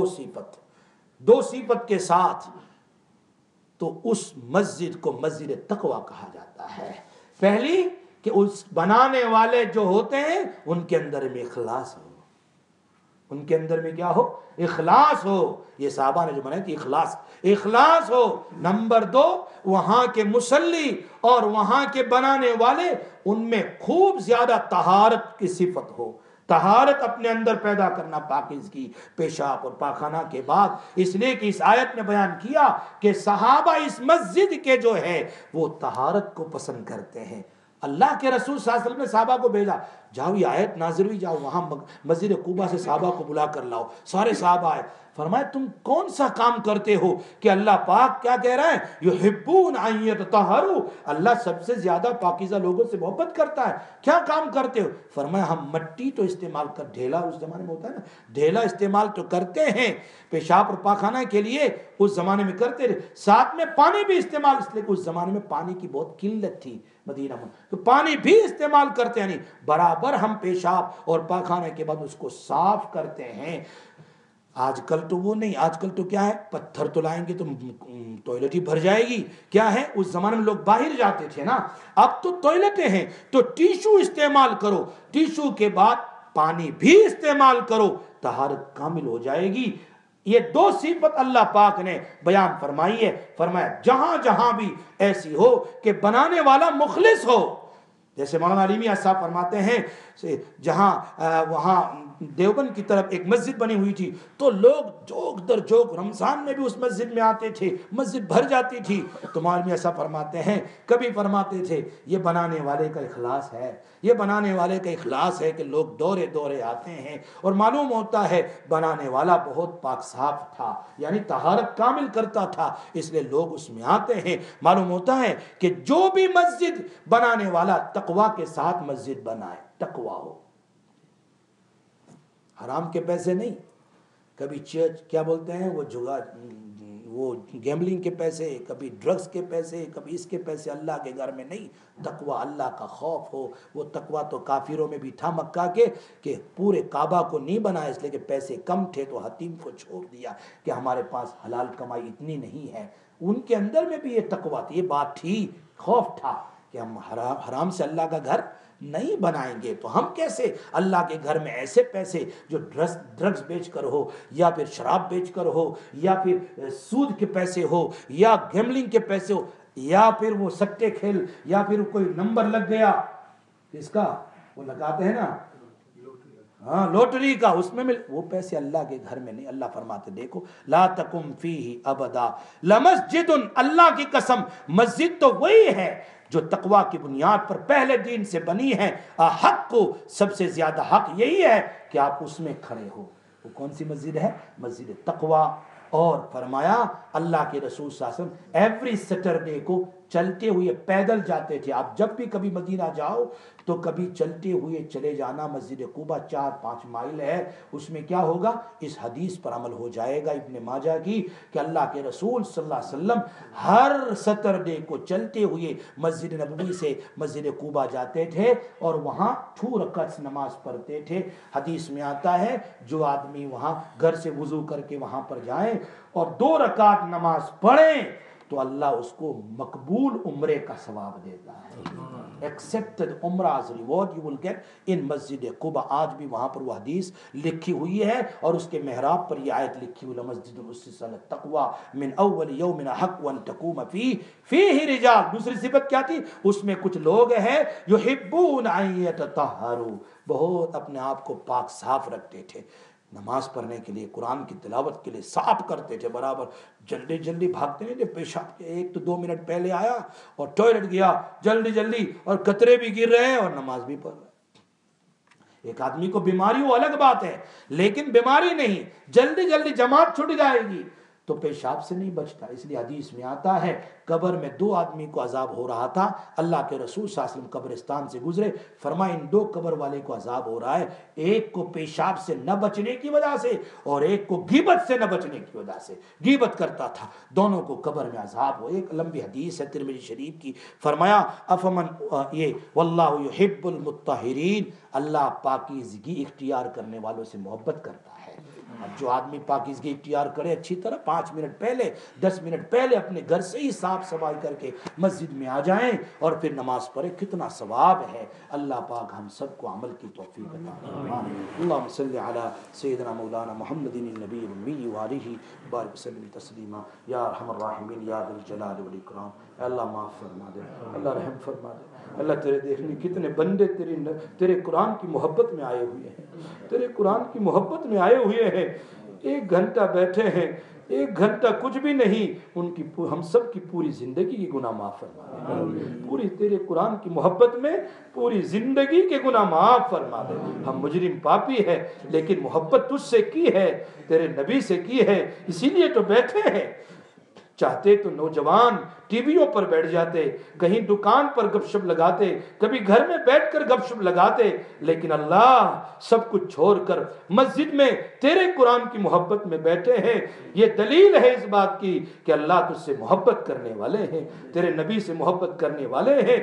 صفت کے ساتھ، تو اس مسجد کو مسجد تقوی کہا جاتا ہے۔ پہلی کہ اس بنانے والے جو ہوتے ہیں ان کے اندر میں اخلاص ہو، ان کے اندر میں کیا ہو؟ اخلاص ہو۔ یہ صحابہ نے جو بنائے تھے اخلاص ہو۔ نمبر دو، وہاں کے مصلی اور وہاں کے بنانے والے ان میں خوب زیادہ طہارت کی صفت ہو، طہارت اپنے اندر پیدا کرنا، پاکیزگی پیشاب اور پاخانہ کے بعد۔ اس لیے کہ اس آیت نے بیان کیا کہ صحابہ اس مسجد کے جو ہے وہ طہارت کو پسند کرتے ہیں۔ اللہ کے رسول صلی اللہ علیہ وسلم نے صحابہ کو بھیجا، جاؤ یہ آیت نازل ہوئی، جاؤ وہاں مسجد قباء سے صحابہ کو بلا کر لاؤ۔ سارے صحابہ آئے، فرمایا تم کون سا کام کرتے ہو کہ اللہ پاک کیا کہہ رہا ہے؟ یحبون ان یتطہروا، اللہ سب سے زیادہ پاکیزہ لوگوں سے محبت کرتا ہے، کیا کام کرتے ہو؟ فرمایا ہم مٹی تو استعمال کر، ڈھیلا اس زمانے میں ہوتا ہے نا، ڈھیلا استعمال تو کرتے ہیں پیشاب اور پاخانہ کے لیے، اس زمانے میں کرتے رہے، ساتھ میں پانی بھی استعمال، اس لیے اس زمانے میں پانی کی بہت قلت تھی مدینہ میں، تو پانی بھی استعمال کرتے ہیں، نہیں برابر ہم پیشاب اور پاخانہ کے بعد اس کو صاف کرتے ہیں۔ آج کل تو وہ نہیں، آج کل تو کیا ہے، پتھر تو لائیں گے تو ٹوائلٹ ہی بھر جائے گی، کیا ہے، اس زمانے میں لوگ باہر جاتے تھے نا، اب تو ٹوائلٹیں ہیں تو ٹیشو استعمال کرو، ٹیشو کے بعد پانی بھی استعمال کرو، طہارت کامل ہو جائے گی۔ یہ دو صفت اللہ پاک نے بیان فرمائی ہے، فرمایا جہاں جہاں بھی ایسی ہو کہ بنانے والا مخلص ہو، جیسے مولانا علی میاں صاحب فرماتے ہیں جہاں وہاں دیوبند کی طرف ایک مسجد بنی ہوئی تھی تو لوگ جوک در جوک رمضان میں بھی اس مسجد میں آتے تھے، مسجد بھر جاتی تھی، تو مولانا میاں صاحب فرماتے ہیں کبھی فرماتے تھے یہ بنانے والے کا اخلاص ہے، یہ بنانے والے کا اخلاص ہے کہ لوگ دورے دورے آتے ہیں، اور معلوم ہوتا ہے بنانے والا بہت پاک صاف تھا، یعنی طہارت کامل کرتا تھا، اس لیے لوگ اس میں آتے ہیں۔ معلوم ہوتا ہے کہ جو بھی مسجد بنانے والا تقوی کے ساتھ مسجد بنائے، تقوی ہو، حرام کے پیسے نہیں، کبھی کیا بولتے ہیں وہ گیملنگ کے پیسے، کبھی ڈرگز کے پیسے، کبھی اس کے پیسے، اللہ کے گھر میں نہیں، تقوی اللہ کا خوف ہو۔ وہ تقوی تو کافروں میں بھی تھا مکہ کے، کہ پورے کعبہ کو نہیں بنایا اس لیے کہ پیسے کم تھے تو حتیم کو چھوڑ دیا کہ ہمارے پاس حلال کمائی اتنی نہیں ہے، ان کے اندر میں بھی یہ تقوی تھی، یہ بات تھی، خوف تھا کہ ہم حرام سے اللہ کا گھر نہیں بنائیں گے، تو ہم کیسے اللہ کے گھر میں ایسے پیسے جو ڈرگز بیچ کر ہو، یا پھر شراب بیچ کر ہو، یا پھر سود کے پیسے ہو، یا گیملنگ کے پیسے ہو، یا پھر وہ سٹے کھیل، یا پھر کوئی نمبر لگ گیا اس کا وہ لگاتے ہیں نا، ہاں لوٹری کا، اس میں وہ پیسے اللہ کے گھر میں نہیں۔ اللہ فرماتے دیکھو لا تقم فیہ ابدا لمسجد، اللہ کی قسم مسجد تو وہی ہے جو تقوی کی بنیاد پر پہلے دن سے بنی ہے، حق کو سب سے زیادہ حق یہی ہے کہ آپ اس میں کھڑے ہو۔ وہ کون سی مسجد ہے؟ مسجد تقوی۔ اور فرمایا اللہ کے رسول صلی اللہ علیہ وسلم ایوری سیٹرڈے کو چلتے ہوئے پیدل جاتے تھے۔ آپ جب بھی کبھی مدینہ جاؤ تو کبھی چلتے ہوئے چلے جانا، مسجد قباء 4-5 مائل ہے، اس میں کیا ہوگا، اس حدیث پر عمل ہو جائے گا ابن ماجہ کی کہ اللہ کے رسول صلی اللہ علیہ وسلم ہر سیٹرڈے کو چلتے ہوئے مسجد نبوی سے مسجد قباء جاتے تھے اور وہاں 2 رکعت نماز پڑھتے تھے۔ حدیث میں آتا ہے جو آدمی وہاں گھر سے وضو کر کے وہاں پر جائیں اور 2 رکعت نماز پڑھیں تو اللہ اس کو مقبول عمرے کا ثواب دیتا ہے۔ Accepted Umrah's reward you will get in مسجد قباء۔ آج بھی وہاں پر وہ حدیث لکھی ہوئی ہے اور اس کے محراب پر یہ آیت لکھی ہوئی، لمسجد اسس علی التقوی من اول یوم احق ان تقوم فیہ رجال۔ دوسری صفت کیا تھی؟ اس میں کچھ لوگ ہیں یحبون ان یتطہروا، بہت اپنے آپ کو پاک صاف رکھتے تھے، نماز پڑھنے کے لیے، قرآن کی تلاوت کے لیے صاف کرتے تھے، برابر جلدی جلدی بھاگتے نہیں تھے، پیشاب کے 1 تو 2 منٹ پہلے آیا اور ٹوائلٹ گیا جلدی جلدی، اور قطرے بھی گر رہے ہیں اور نماز بھی پڑھ رہے ہیں۔ ایک آدمی کو بیماری ہو الگ بات ہے، لیکن بیماری نہیں، جلدی جلدی جماعت چھوٹ جائے گی تو پیشاب سے نہیں بچتا. اس لیے حدیث میں آتا ہے قبر میں 2 آدمی کو عذاب ہو رہا تھا. اللہ کے رسول صلی اللہ علیہ وسلم قبرستان سے گزرے, فرمایا ان 2 قبر والے کو عذاب ہو رہا ہے, ایک کو پیشاب سے نہ بچنے کی وجہ سے اور ایک کو غیبت سے نہ بچنے کی وجہ سے. غیبت کرتا تھا, دونوں کو قبر میں عذاب ہو. ایک لمبی حدیث ہے ترمذی شریف کی, فرمایا افمن یہ واللہ یحب المطہرین, اللہ پاکیزگی اختیار کرنے والوں سے محبت کرتا ہے. اب جو آدمی پاکیزگی اختیار کرے اچھی طرح 5 منٹ پہلے 10 منٹ پہلے اپنے گھر سے ہی صاف صفائی کر کے مسجد میں آ جائیں اور پھر نماز پڑھے, کتنا ثواب ہے. اللہ پاک ہم سب کو عمل کی توفیق عطا فرمائے. اللہم صلی علی سیدنا مولانا محمد النبی الامی وآلہ بارک وسلم تسلیما یا ارحم الراحمین یا ذی الجلال والاکرام. اللہ معاف فرما دے, اللہ رحم فرما دے. اللہ تیرے دیکھنے کتنے بندے تیرے قرآن کی محبت میں آئے ہوئے ہیں, تیرے قرآن کی محبت میں آئے ہوئے ہیں. 1 گھنٹہ بیٹھے ہیں, 1 گھنٹہ کچھ بھی نہیں, ان کی ہم سب کی پوری زندگی کی گناہ معاف فرما دے. پوری تیرے قرآن کی محبت میں پوری زندگی کے گناہ معاف فرما دے. ہم مجرم پاپی ہے لیکن محبت تجھ سے کی ہے, تیرے نبی سے کی ہے, اسی لیے تو بیٹھے ہیں. چاہتے تو نوجوان ٹی ویوں پر بیٹھ جاتے, کہیں دکان پر گپ شپ لگاتے, کبھی گھر میں بیٹھ کر گپ شپ لگاتے, لیکن اللہ سب کچھ چھوڑ کر مسجد میں تیرے قرآن کی محبت میں بیٹھے ہیں. یہ دلیل ہے اس بات کی کہ اللہ تجھ سے محبت کرنے والے ہیں, تیرے نبی سے محبت کرنے والے ہیں.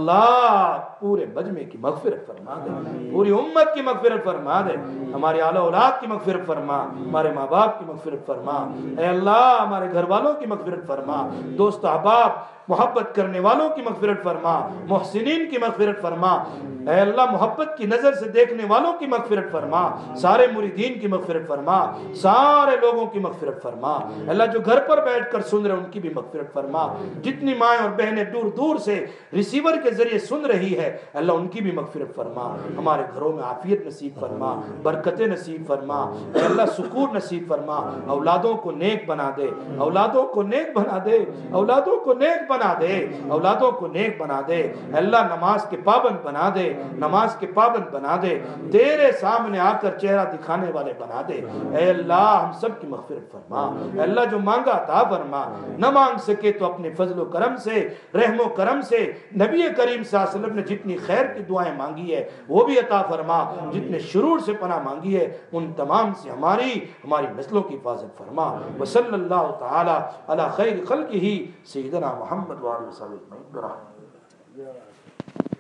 اللہ پورے مجمع کی مغفرت فرما دے, پوری امت کی مغفرت فرما دے, ہمارے اعلی اولاد کی مغفرت فرما, ہمارے ماں باپ کی مغفرت فرما. اے اللہ ہمارے گھر والوں کی مغفرت فرما, دوست احباب محبت کرنے والوں کی مغفرت فرما, محسنین کی مغفرت فرما. اے اللہ محبت کی نظر سے دیکھنے والوں کی مغفرت فرما, سارے مریدین کی مغفرت فرما, سارے لوگوں کی مغفرت فرما. اللہ جو گھر پر بیٹھ کر سن رہے ان کی بھی مغفرت فرما, جتنی مائیں اور بہنیں دور دور سے ریسیور کے ذریعے سن رہی ہے اللہ ان کی بھی مغفرت فرما. ہمارے گھروں میں عافیت نصیب فرما, برکتیں نصیب فرما. اے اللہ سکون نصیب فرما, اولادوں کو نیک بنا دے, اولادوں کو نیک بنا دے, اولادوں کو نیک بنا دے, اولادوں کو نیک بنا دے. اللہ نماز کے پابند بنا دے, نماز کے پابند بنا دے, تیرے سامنے آ کر چہرہ دکھانے والے بنا دے. اے اللہ ہم سب کی مغفرت فرما. اے اللہ جو مانگا عطا فرما, نہ مانگ سکے تو اپنے فضل و کرم سے, رحم و کرم سے نبی کریم صلی اللہ علیہ وسلم نے جتنی خیر کی دعائیں مانگی ہے وہ بھی عطا فرما, جتنے شرور سے پناہ مانگی ہے ان تمام سے ہماری نسلوں کی حفاظت فرما. وصلی اللہ تعالی علی خیر خلقہ سیدنا محمد وعلی صلی اللہ علیہ وسلم.